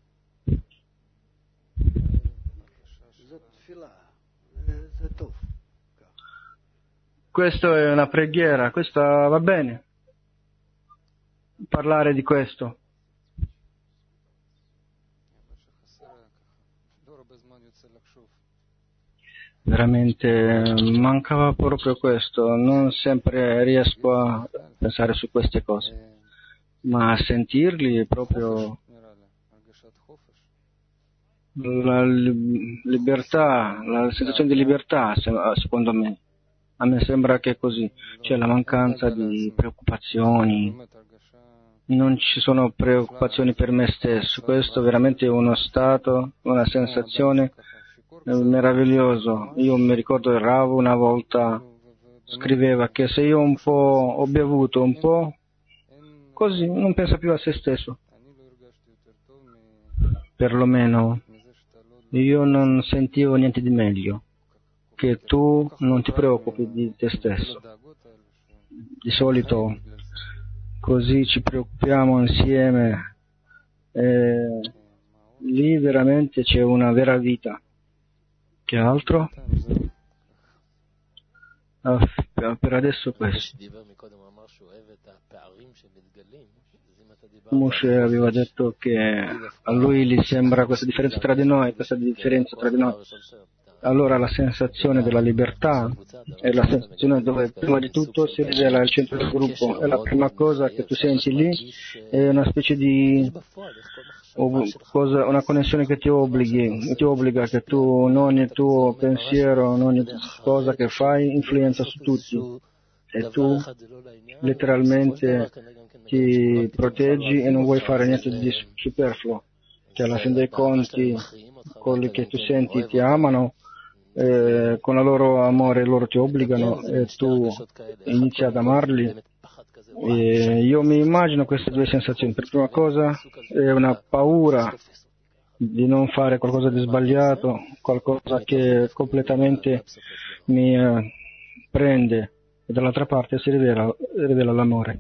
Questa è una preghiera, questa va bene. Parlare di questo. Veramente mancava proprio questo, non sempre riesco a pensare su queste cose, ma a sentirli proprio la libertà, la sensazione di libertà, secondo me. A me sembra che è così, c'è la mancanza di preoccupazioni, non ci sono preoccupazioni per me stesso. Questo è veramente uno stato, una sensazione meravigliosa. Io mi ricordo che Rav una volta scriveva che se io un po' ho bevuto un po', così non pensa più a se stesso. Perlomeno io non sentivo niente di meglio, che tu non ti preoccupi di te stesso. Di solito così ci preoccupiamo insieme, e lì veramente c'è una vera vita. Che altro? Ah, per adesso questo. Moshe aveva detto che a lui gli sembra questa differenza tra di noi, questa differenza tra di noi. Allora la sensazione della libertà è la sensazione dove prima di tutto si rivela il centro del gruppo, è la prima cosa che tu senti lì, è una specie di cosa, una connessione che ti obblighi, ti obbliga che tu, ogni tuo pensiero, ogni cosa che fai influenza su tutti, e tu letteralmente ti proteggi e non vuoi fare niente di superfluo, che alla fine dei conti quelli che tu senti ti amano, eh, con il loro amore loro ti obbligano e tu inizi ad amarli. E io mi immagino queste due sensazioni. Per prima cosa è una paura di non fare qualcosa di sbagliato, qualcosa che completamente mi eh, prende, e dall'altra parte si rivela, rivela l'amore.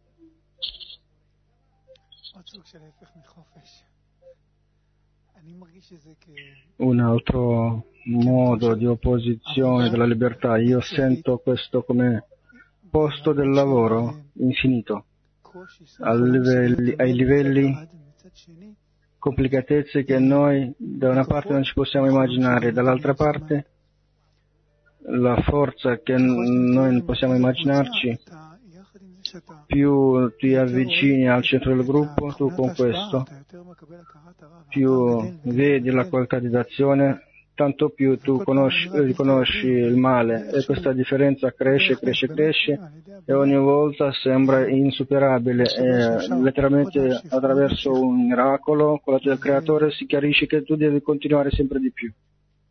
Un altro modo di opposizione della libertà, io sento questo come posto del lavoro infinito, ai livelli, ai livelli complicatezze che noi da una parte non ci possiamo immaginare, dall'altra parte la forza che noi non possiamo immaginarci. Più ti avvicini al centro del gruppo, tu con questo, più vedi la qualità di d'azione, tanto più tu conosci, riconosci il male, e questa differenza cresce, cresce, cresce, e ogni volta sembra insuperabile, e letteralmente attraverso un miracolo, con l'aiuto del Creatore, si chiarisce che tu devi continuare sempre di più.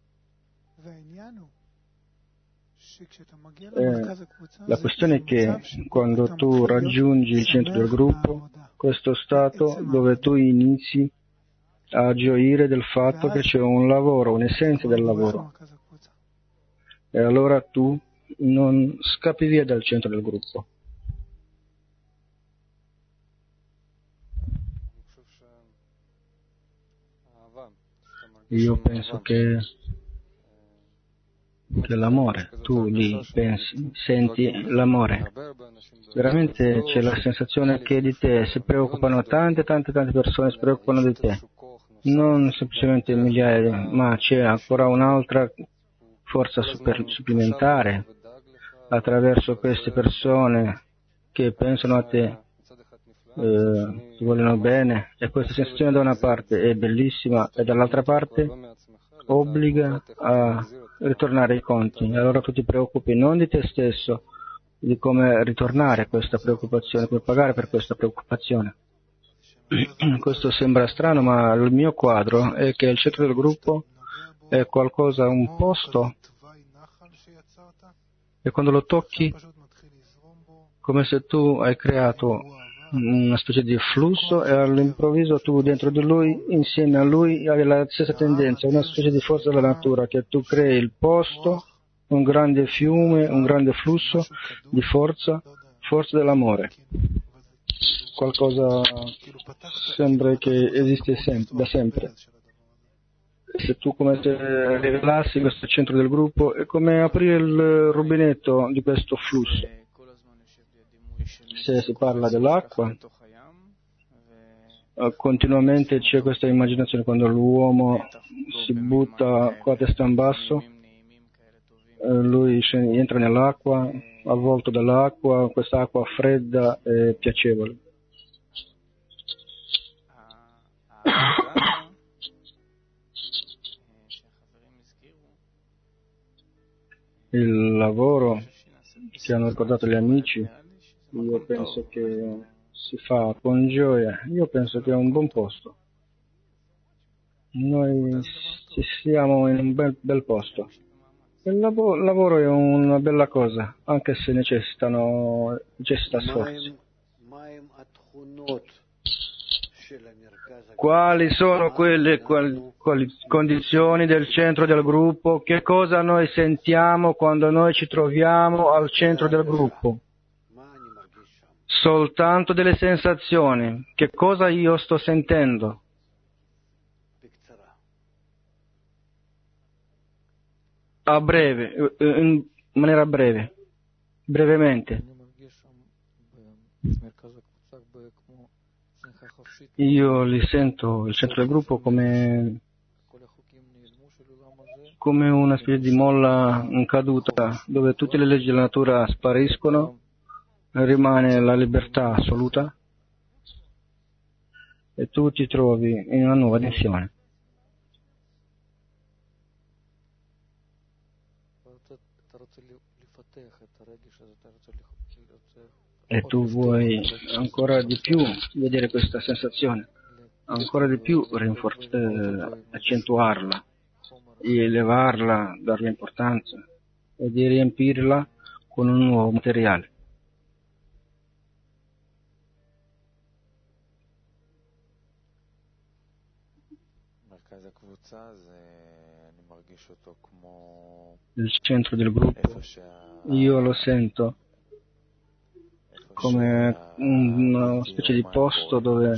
Eh, la questione è che quando tu raggiungi il centro del gruppo, questo stato dove tu inizi a gioire del fatto che c'è un lavoro, un'essenza del lavoro, e allora tu non scappi via dal centro del gruppo. Io penso che che l'amore, tu lì pensi, senti l'amore, veramente c'è la sensazione che di te si preoccupano tante tante tante persone, si preoccupano di te, non semplicemente migliaia, ma c'è ancora un'altra forza super, supplementare attraverso queste persone che pensano a te, eh, ti vogliono bene, e questa sensazione da una parte è bellissima e dall'altra parte obbliga a ritornare ai conti. Allora tu ti preoccupi non di te stesso, di come ritornare a questa preoccupazione, come pagare per questa preoccupazione. Questo sembra strano, ma il mio quadro è che il centro del gruppo è qualcosa, un posto, e quando lo tocchi, come se tu hai creato una specie di flusso, e all'improvviso tu dentro di lui, insieme a lui, hai la stessa tendenza, una specie di forza della natura, che tu crei il posto, un grande fiume, un grande flusso di forza, forza dell'amore. Qualcosa sembra che esiste sempre, da sempre. Se tu come se rivelassi questo centro del gruppo, è come aprire il rubinetto di questo flusso. Se si parla dell'acqua, continuamente c'è questa immaginazione quando l'uomo si butta con la testa in basso, lui entra nell'acqua, avvolto dall'acqua, questa acqua fredda e piacevole. Il lavoro che hanno ricordato gli amici, io penso che si fa con gioia, io penso che è un buon posto. Noi ci siamo in un bel, bel posto. Il lavoro, il lavoro è una bella cosa, anche se necessitano, necessita sforzi. Quali sono quelle quali, quali condizioni del centro del gruppo? Che cosa noi sentiamo quando noi ci troviamo al centro del gruppo? Soltanto delle sensazioni. Che cosa io sto sentendo? A breve, in maniera breve, brevemente. Io li sento, il centro del gruppo, come, come una specie di molla in caduta, dove tutte le leggi della natura spariscono, rimane la libertà assoluta, e tu ti trovi in una nuova dimensione. e tu vuoi ancora di più vedere questa sensazione, ancora di più rinfor- eh, accentuarla, di elevarla, darle importanza e di riempirla con un nuovo materiale. Il centro del gruppo, io lo sento come una specie di posto dove,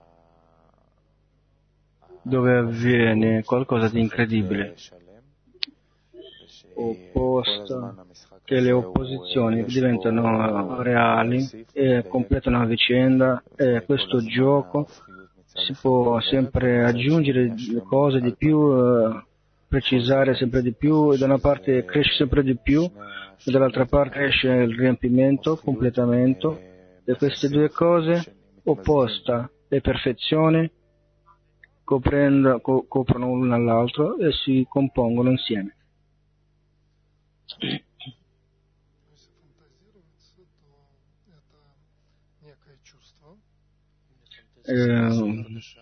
dove avviene qualcosa di incredibile, opposta, che le opposizioni diventano reali e completano la vicenda, e questo gioco si può sempre aggiungere cose di più, eh, precisare sempre di più, e da una parte cresce sempre di più e dall'altra parte cresce il riempimento, completamento, e queste due cose opposta e perfezione coprendo, co- coprono l'una all'altro e si compongono insieme. Eh,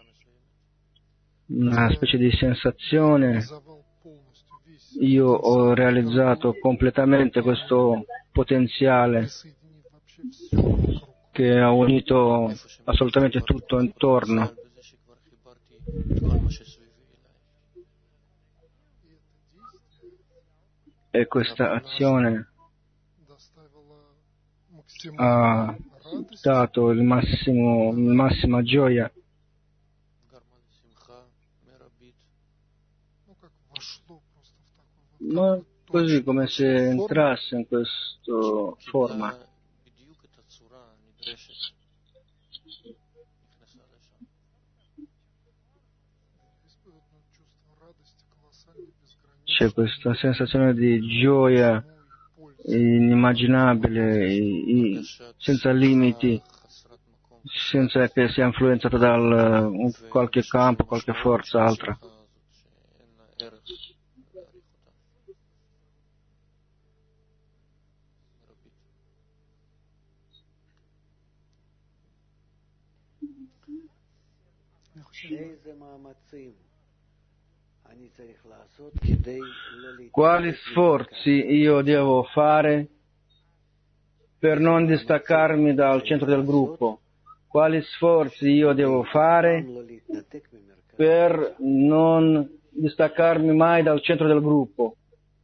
una specie di sensazione, io ho realizzato completamente questo potenziale che ha unito assolutamente tutto intorno, e questa azione ha dato il massimo, la massima gioia, ma così come se entrasse in questa forma. C'è questa sensazione di gioia inimmaginabile, i- i- senza limiti, senza che sia influenzato da qualche campo, qualche forza altra. Quali sforzi io devo fare per non distaccarmi dal centro del gruppo? Quali sforzi io devo fare per non distaccarmi mai dal centro del gruppo?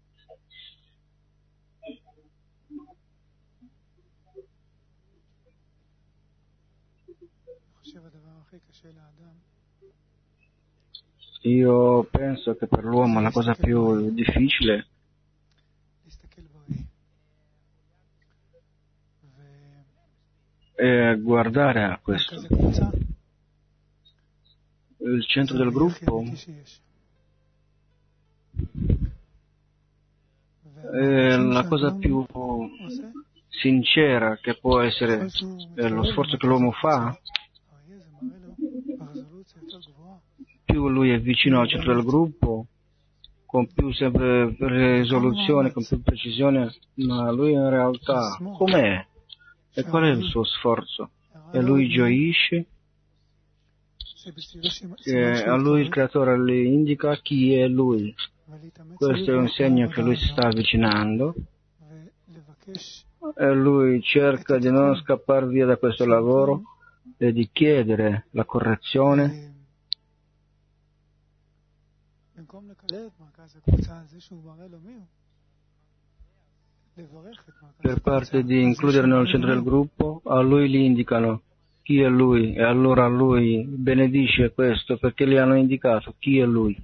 Io penso che per l'uomo la cosa più difficile è guardare a questo. Il centro del gruppo è la cosa più sincera che può essere, è lo sforzo che l'uomo fa. Più lui è vicino al centro del gruppo, con più sempre risoluzione, con più precisione, ma lui in realtà com'è? E qual è il suo sforzo? E lui gioisce, e a lui il creatore gli indica chi è lui. Questo è un segno che lui si sta avvicinando, e lui cerca di non scappare via da questo lavoro e di chiedere la correzione per parte di includere nel centro del gruppo. A lui gli indicano chi è lui, e allora lui benedice questo perché gli hanno indicato chi è lui.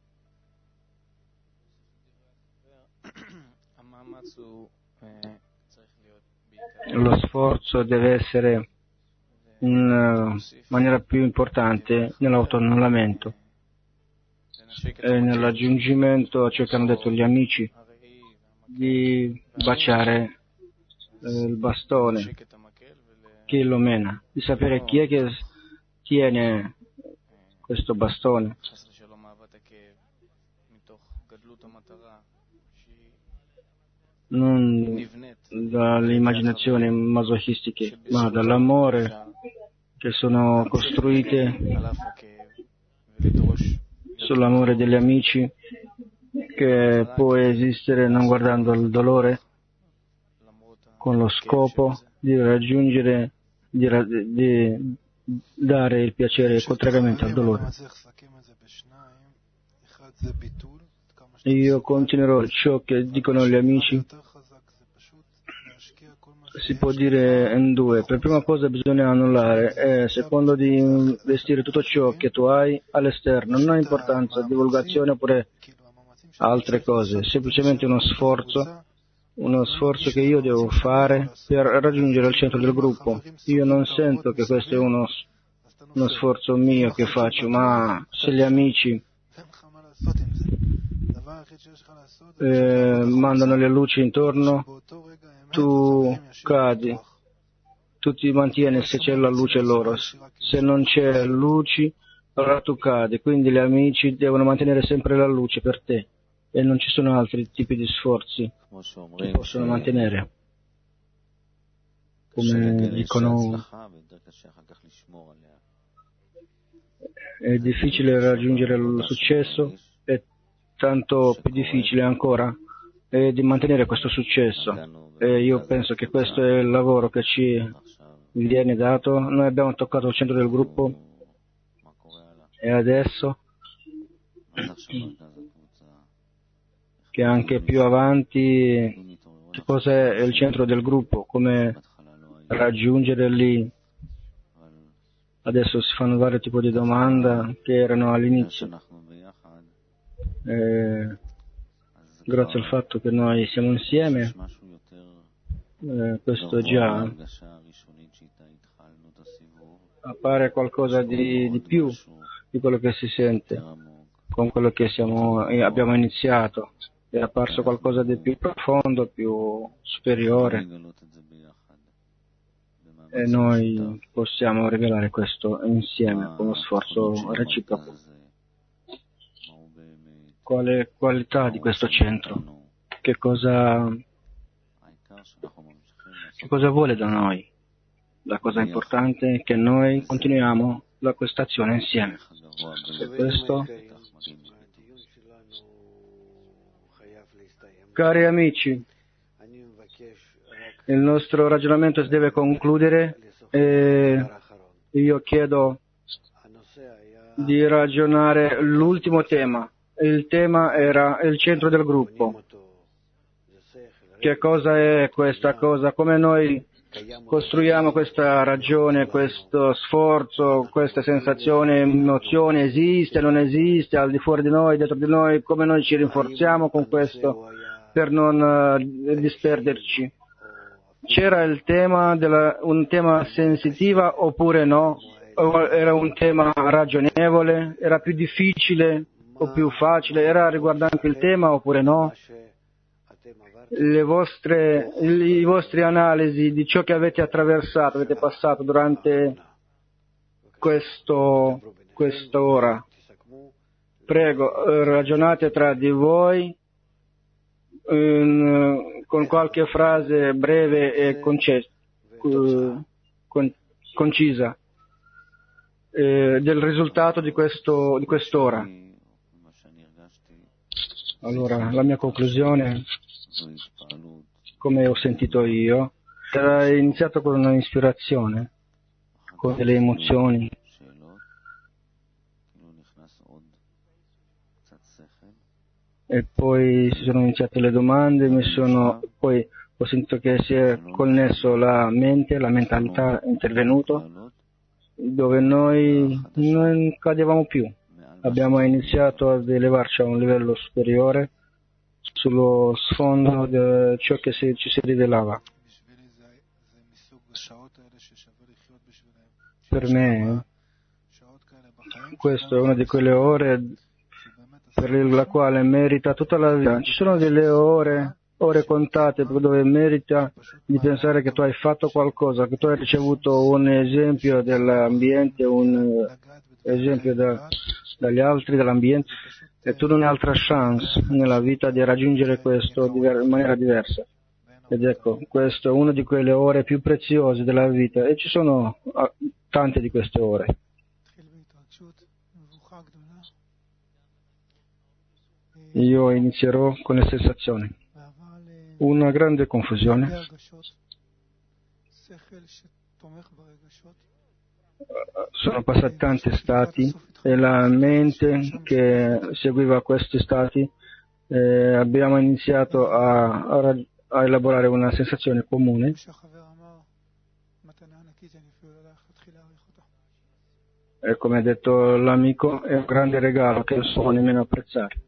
Lo sforzo deve essere in maniera più importante nell'autoannullamento e nell'aggiungimento a ciò che hanno detto gli amici, di baciare eh, il bastone, chi lo mena, di sapere chi è che tiene questo bastone. non dalle immaginazioni masochistiche, ma dall'amore, che sono costruite sull'amore degli amici, che può esistere non guardando il dolore, con lo scopo di raggiungere, di, di dare il piacere contrariamente al dolore. Io continuerò ciò che dicono gli amici. Si può dire in due. Per prima cosa bisogna annullare e secondo di investire tutto ciò che tu hai all'esterno. Non ha importanza divulgazione oppure altre cose, semplicemente uno sforzo, uno sforzo che io devo fare per raggiungere il centro del gruppo. Io non sento che questo è uno, uno sforzo mio che faccio, ma se gli amici eh, mandano le luci intorno, tu cadi, tu ti mantieni se c'è la luce loro, se non c'è luci allora tu cadi, quindi gli amici devono mantenere sempre la luce per te e non ci sono altri tipi di sforzi che possono mantenere, come dicono. È difficile raggiungere il successo, è tanto più difficile ancora è di mantenere questo successo. E io penso che questo è il lavoro che ci viene dato. Noi abbiamo toccato il centro del gruppo e adesso che anche più avanti che cos'è il centro del gruppo, come raggiungere lì. Adesso si fanno vari tipi di domande che erano all'inizio. Eh, grazie al fatto che noi siamo insieme, eh, questo già appare qualcosa di, di più di quello che si sente con quello che siamo, abbiamo iniziato. È apparso qualcosa di più profondo, più superiore. E noi possiamo rivelare questo insieme con uno sforzo reciproco. Qual è qualità di questo centro? Che cosa, che cosa vuole da noi? La cosa importante è che noi continuiamo la questa azione insieme. Per questo, cari amici, il nostro ragionamento si deve concludere e io chiedo di ragionare l'ultimo tema. Il tema era il centro del gruppo. Che cosa è questa cosa? Come noi costruiamo questa ragione, questo sforzo, questa sensazione, emozione, esiste, non esiste, al di fuori di noi, dentro di noi, come noi ci rinforziamo con questo per non uh, disperderci. C'era il tema della, un tema sensitiva oppure no? O era un tema ragionevole? Era più difficile o più facile? Era riguardante il tema oppure no? Le vostre, i vostri analisi di ciò che avete attraversato, avete passato durante questo, quest'ora. Prego, ragionate tra di voi in, con qualche frase breve e conces, con, concisa eh, del risultato di, questo, di quest'ora. Allora, la mia conclusione, come ho sentito io, era iniziato con un'ispirazione, con delle emozioni. E poi si sono iniziate le domande, mi sono, poi ho sentito che si è connesso la mente, la mentalità è intervenuto, dove noi non cadevamo più. Abbiamo iniziato ad elevarci a un livello superiore sullo sfondo di ciò che si, ci si rivelava. Per me questa è una di quelle ore per la quale merita tutta la vita. Ci sono delle ore, ore contate dove merita di pensare che tu hai fatto qualcosa, che tu hai ricevuto un esempio dell'ambiente, un esempio da, dagli altri, dall'ambiente, e tu non hai altra chance nella vita di raggiungere questo in maniera diversa. Ed ecco, questo è una di quelle ore più preziose della vita e ci sono ah, tante di queste ore. Io inizierò con le sensazioni. Una grande confusione. Sono passati tanti stati e la mente che seguiva questi stati eh, abbiamo iniziato a, a, a elaborare una sensazione comune. E come ha detto l'amico, è un grande regalo che non so nemmeno apprezzare.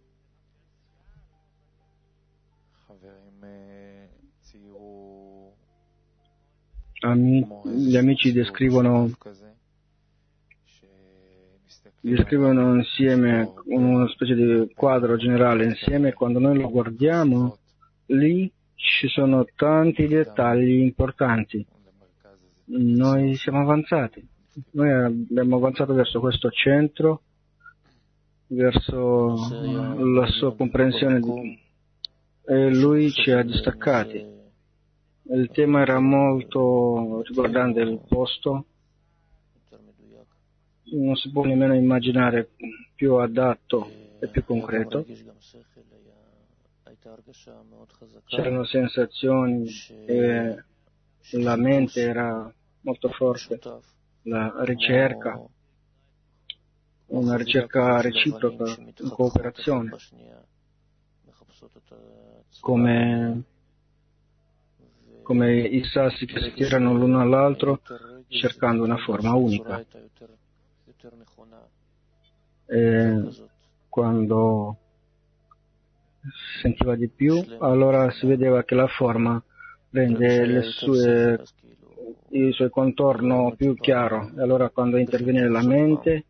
Ami, gli amici descrivono descrivono insieme una specie di quadro generale insieme e quando noi lo guardiamo lì ci sono tanti dettagli importanti. Noi siamo avanzati, noi abbiamo avanzato verso questo centro, verso la sua comprensione di... e lui ci ha distaccati. Il tema era molto riguardante il posto, non si può nemmeno immaginare più adatto e più concreto. C'erano sensazioni e la mente era molto forte, la ricerca, una ricerca reciproca, in cooperazione, come come i sassi che si tirano l'uno all'altro cercando una forma unica. E quando sentiva di più, allora si vedeva che la forma prende le sue, il suo contorno più chiaro. E allora quando interviene la mente,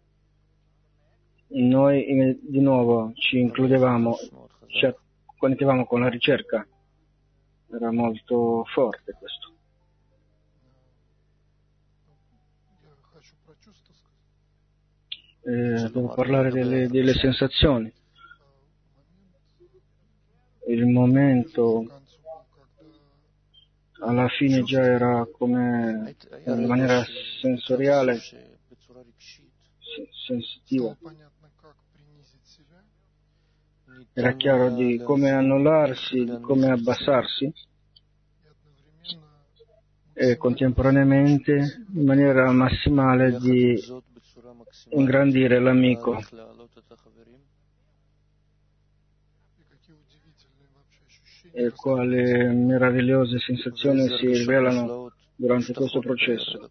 noi di nuovo ci includevamo, ci connettevamo con la ricerca. Era molto forte questo. Eh, devo parlare delle, delle sensazioni. Il momento alla fine già era come in maniera sensoriale, sensitiva. Era chiaro di come annullarsi, di come abbassarsi e contemporaneamente in maniera massimale di ingrandire l'amico. E quali meravigliose sensazioni si rivelano durante questo processo.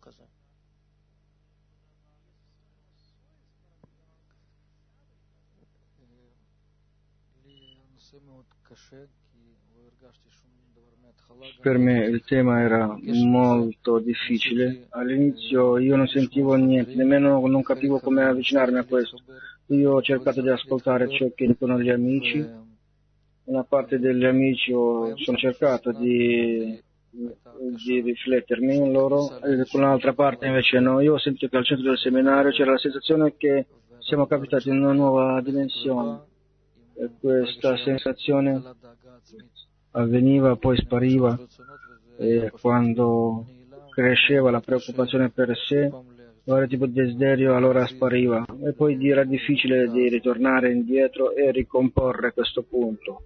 Per me il tema era molto difficile. All'inizio io non sentivo niente, nemmeno non capivo come avvicinarmi a questo. Io ho cercato di ascoltare ciò che dicono gli amici. Una parte degli amici ho, sono cercato di, di riflettermi in loro, e con l'altra parte invece no. Io ho sentito che al centro del seminario c'era la sensazione che siamo capitati in una nuova dimensione. E questa sensazione avveniva, poi spariva, e quando cresceva la preoccupazione per sé, ora tipo di desiderio, allora spariva, e poi era difficile di ritornare indietro e ricomporre questo punto.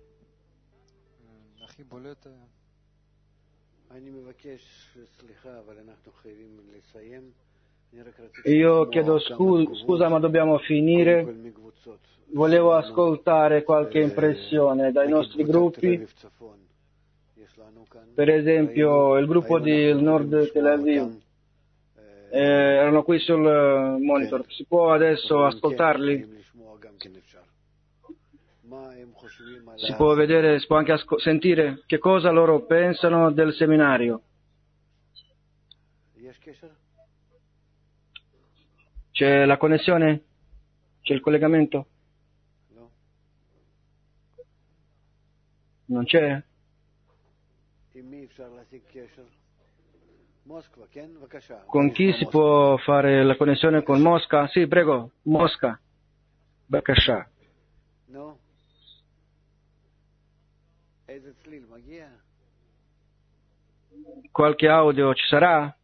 Io chiedo scu- scusa, ma dobbiamo finire. Volevo ascoltare qualche impressione dai nostri gruppi. Per esempio, il gruppo di Nord Tel Aviv eh, erano qui sul monitor. Si può adesso ascoltarli? Si può vedere, si può anche asco- sentire che cosa loro pensano del seminario. C'è la connessione? C'è il collegamento? Non c'è? Con chi si può fare la connessione con Mosca? Sì, prego, Mosca. Bakasha. Qualche audio ci sarà?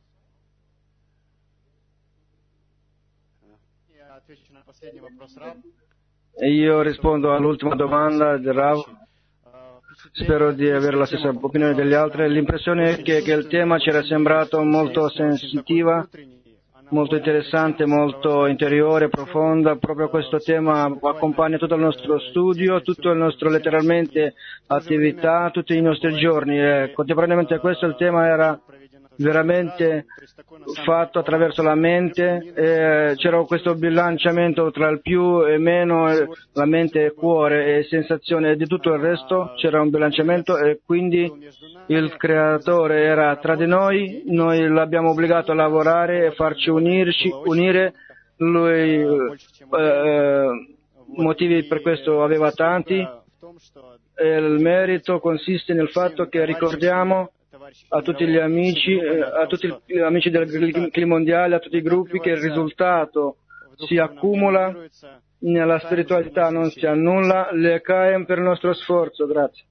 Io rispondo all'ultima domanda del Rav. Spero di avere la stessa opinione degli altri. L'impressione è che, che il tema ci era sembrato molto sensitiva, molto interessante, molto interiore, profonda. Proprio questo tema accompagna tutto il nostro studio, tutto il nostro letteralmente attività, tutti i nostri giorni. E contemporaneamente a questo il tema era veramente fatto attraverso la mente, e c'era questo bilanciamento tra il più e meno, la mente e cuore e sensazione, e di tutto il resto c'era un bilanciamento, e quindi il creatore era tra di noi, noi l'abbiamo obbligato a lavorare e farci unirci, unire, lui eh, motivi per questo aveva tanti, e il merito consiste nel fatto che ricordiamo a tutti gli amici, a tutti gli amici del clima mondiale, a tutti i gruppi, che il risultato si accumula nella spiritualità, non si annulla. Le Kaim per il nostro sforzo. Grazie.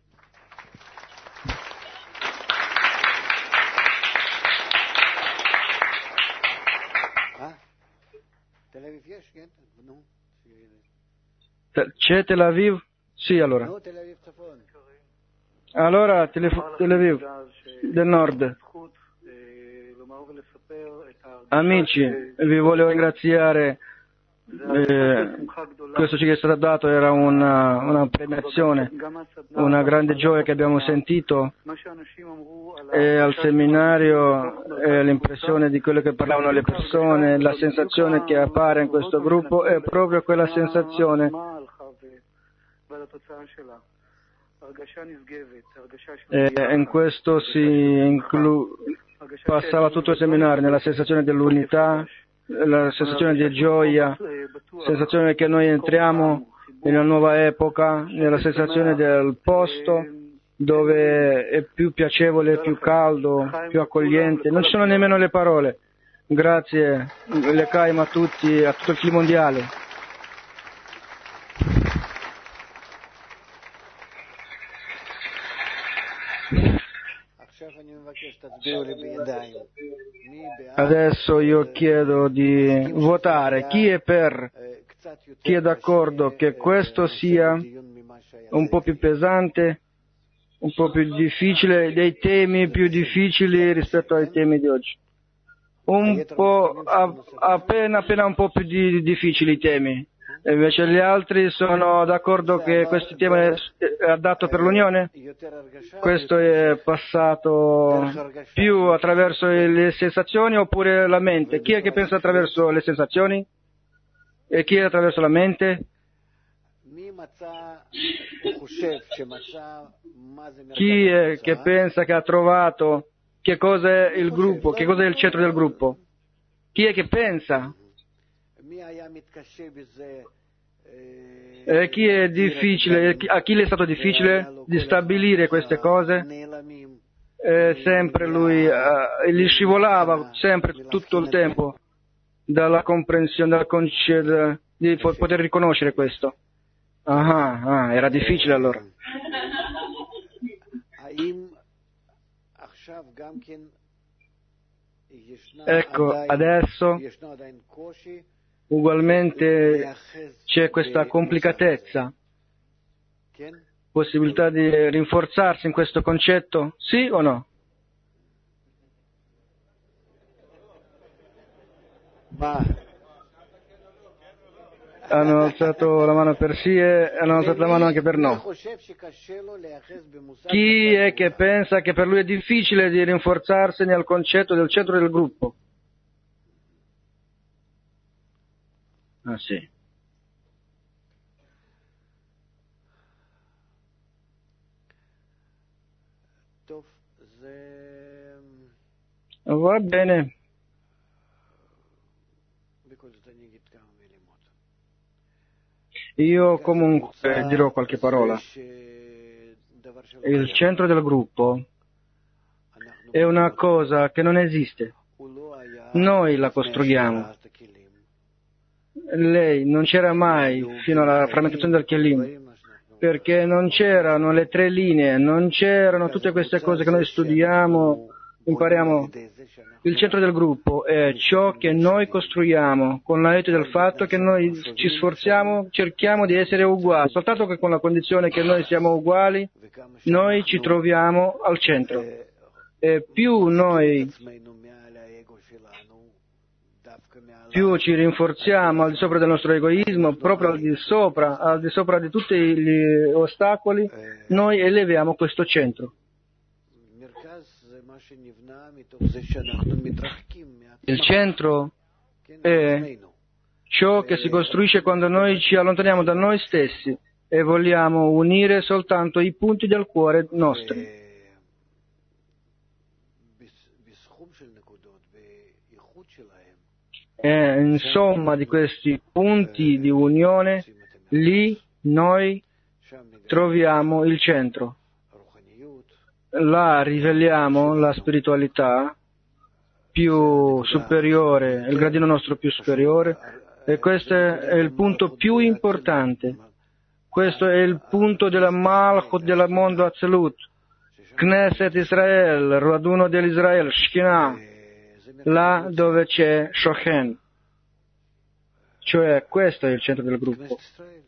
C'è Tel Aviv? Sì, allora. Allora, Tel Aviv, del nord. Amici, vi voglio ringraziare, eh, questo ci è stato dato, era una, una premiazione, una grande gioia che abbiamo sentito, e al seminario eh, l'impressione di quello che parlavano le persone, la sensazione che appare in questo gruppo è proprio quella sensazione. E in questo si inclu- passava tutto il seminario nella sensazione dell'unità, la sensazione di gioia, sensazione che noi entriamo in una nuova epoca, nella sensazione del posto dove è più piacevole, più caldo, più accogliente. Non ci sono nemmeno le parole. Grazie, le Kaim a tutti, a tutto il clima mondiale. Adesso io chiedo di votare chi è per, chi è d'accordo che questo sia un po' più pesante, un po' più difficile, dei temi più difficili rispetto ai temi di oggi. Un po', appena appena un po' più di, difficili i temi. E invece gli altri sono d'accordo che questo tema è adatto per l'Unione? Questo è passato più attraverso le sensazioni oppure la mente? Chi è che pensa attraverso le sensazioni? E chi è attraverso la mente? Chi è che pensa che ha trovato che cosa è il gruppo, che cosa è il centro del gruppo? Chi è che pensa? E chi è difficile, a chi è stato difficile di stabilire queste cose? E sempre lui uh, gli scivolava sempre tutto il tempo dalla comprensione, dal concetto di poter riconoscere questo. Ah, ah, era difficile allora. Ecco, adesso ugualmente c'è questa complicatezza, possibilità di rinforzarsi in questo concetto, sì o no? Hanno alzato la mano per sì e hanno alzato la mano anche per no. Chi è che pensa che per lui è difficile di rinforzarsi nel concetto del centro del gruppo? Ah sì. Va bene. Io comunque dirò qualche parola. Il centro del gruppo è una cosa che non esiste. Noi la costruiamo. Lei non c'era mai fino alla frammentazione del Kelim. perché non c'erano le tre linee, non c'erano tutte queste cose che noi studiamo, impariamo. Il centro del gruppo è ciò che noi costruiamo con l'aiuto del fatto che noi ci sforziamo, cerchiamo di essere uguali. Soltanto che con la condizione che noi siamo uguali, noi ci troviamo al centro. E più noi più ci rinforziamo al di sopra del nostro egoismo, proprio al di sopra, al di sopra di tutti gli ostacoli, noi eleviamo questo centro. Il centro è ciò che si costruisce quando noi ci allontaniamo da noi stessi e vogliamo unire soltanto i punti del cuore nostri. E in somma di questi punti di unione, lì noi troviamo il centro. Là riveliamo la spiritualità più superiore, il gradino nostro più superiore, e questo è il punto più importante. Questo è il punto della Malchut del mondo Atzilut, Knesset Israel, raduno dell'Israele, Shekhinah, là dove c'è Shochen. Cioè questo è il centro del gruppo.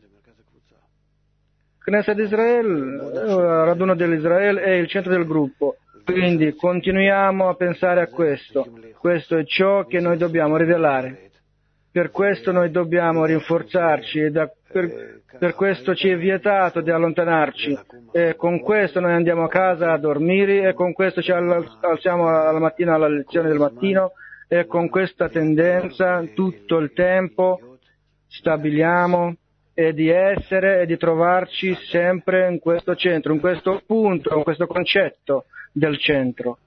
Knesset Israel, raduno dell'Israele, è il centro del gruppo. Quindi continuiamo a pensare a questo. Questo è ciò che noi dobbiamo rivelare. Per questo noi dobbiamo rinforzarci e da, per, per questo ci è vietato di allontanarci. E con questo noi andiamo a casa a dormire e con questo ci alziamo alla mattina alla lezione del mattino e con questa tendenza tutto il tempo stabiliamo e di essere e di trovarci sempre in questo centro, in questo punto, in questo concetto del centro.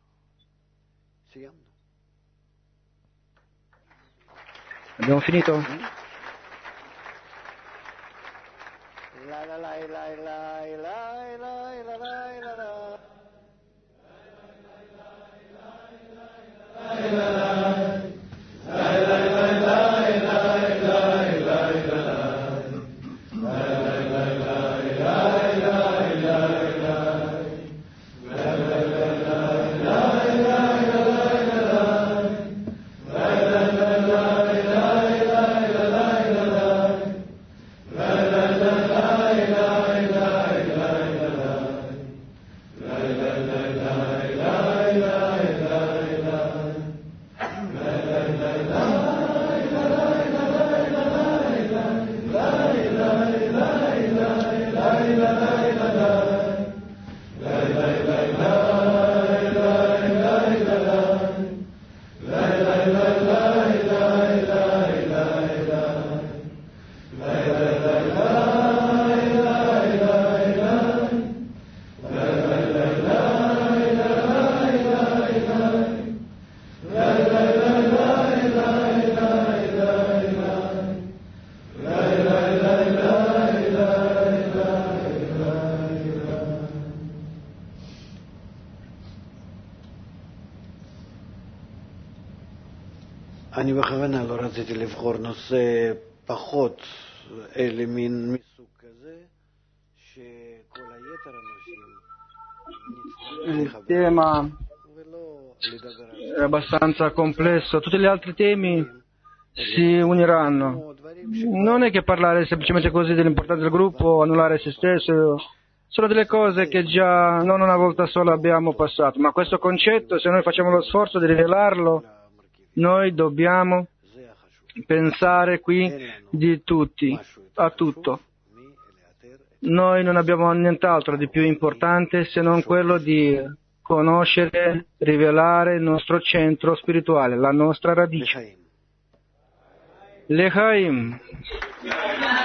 Abbiamo finito? אני בכוונה לא רציתי לבחור נושא פחות אלה מין מסוג כזה, שכל היתר אנשים נצטרך tema ולא לדבר è abbastanza complesso, tutti gli altri temi si uniranno. Non è che parlare semplicemente così dell'importanza del gruppo, annullare se stesso, sono delle cose che già non una volta sola abbiamo passato, ma questo concetto, se noi facciamo lo sforzo di rivelarlo, noi dobbiamo pensare qui di tutti, a tutto. Noi non abbiamo nient'altro di più importante se non quello di conoscere, rivelare il nostro centro spirituale, la nostra radice. Lechaim.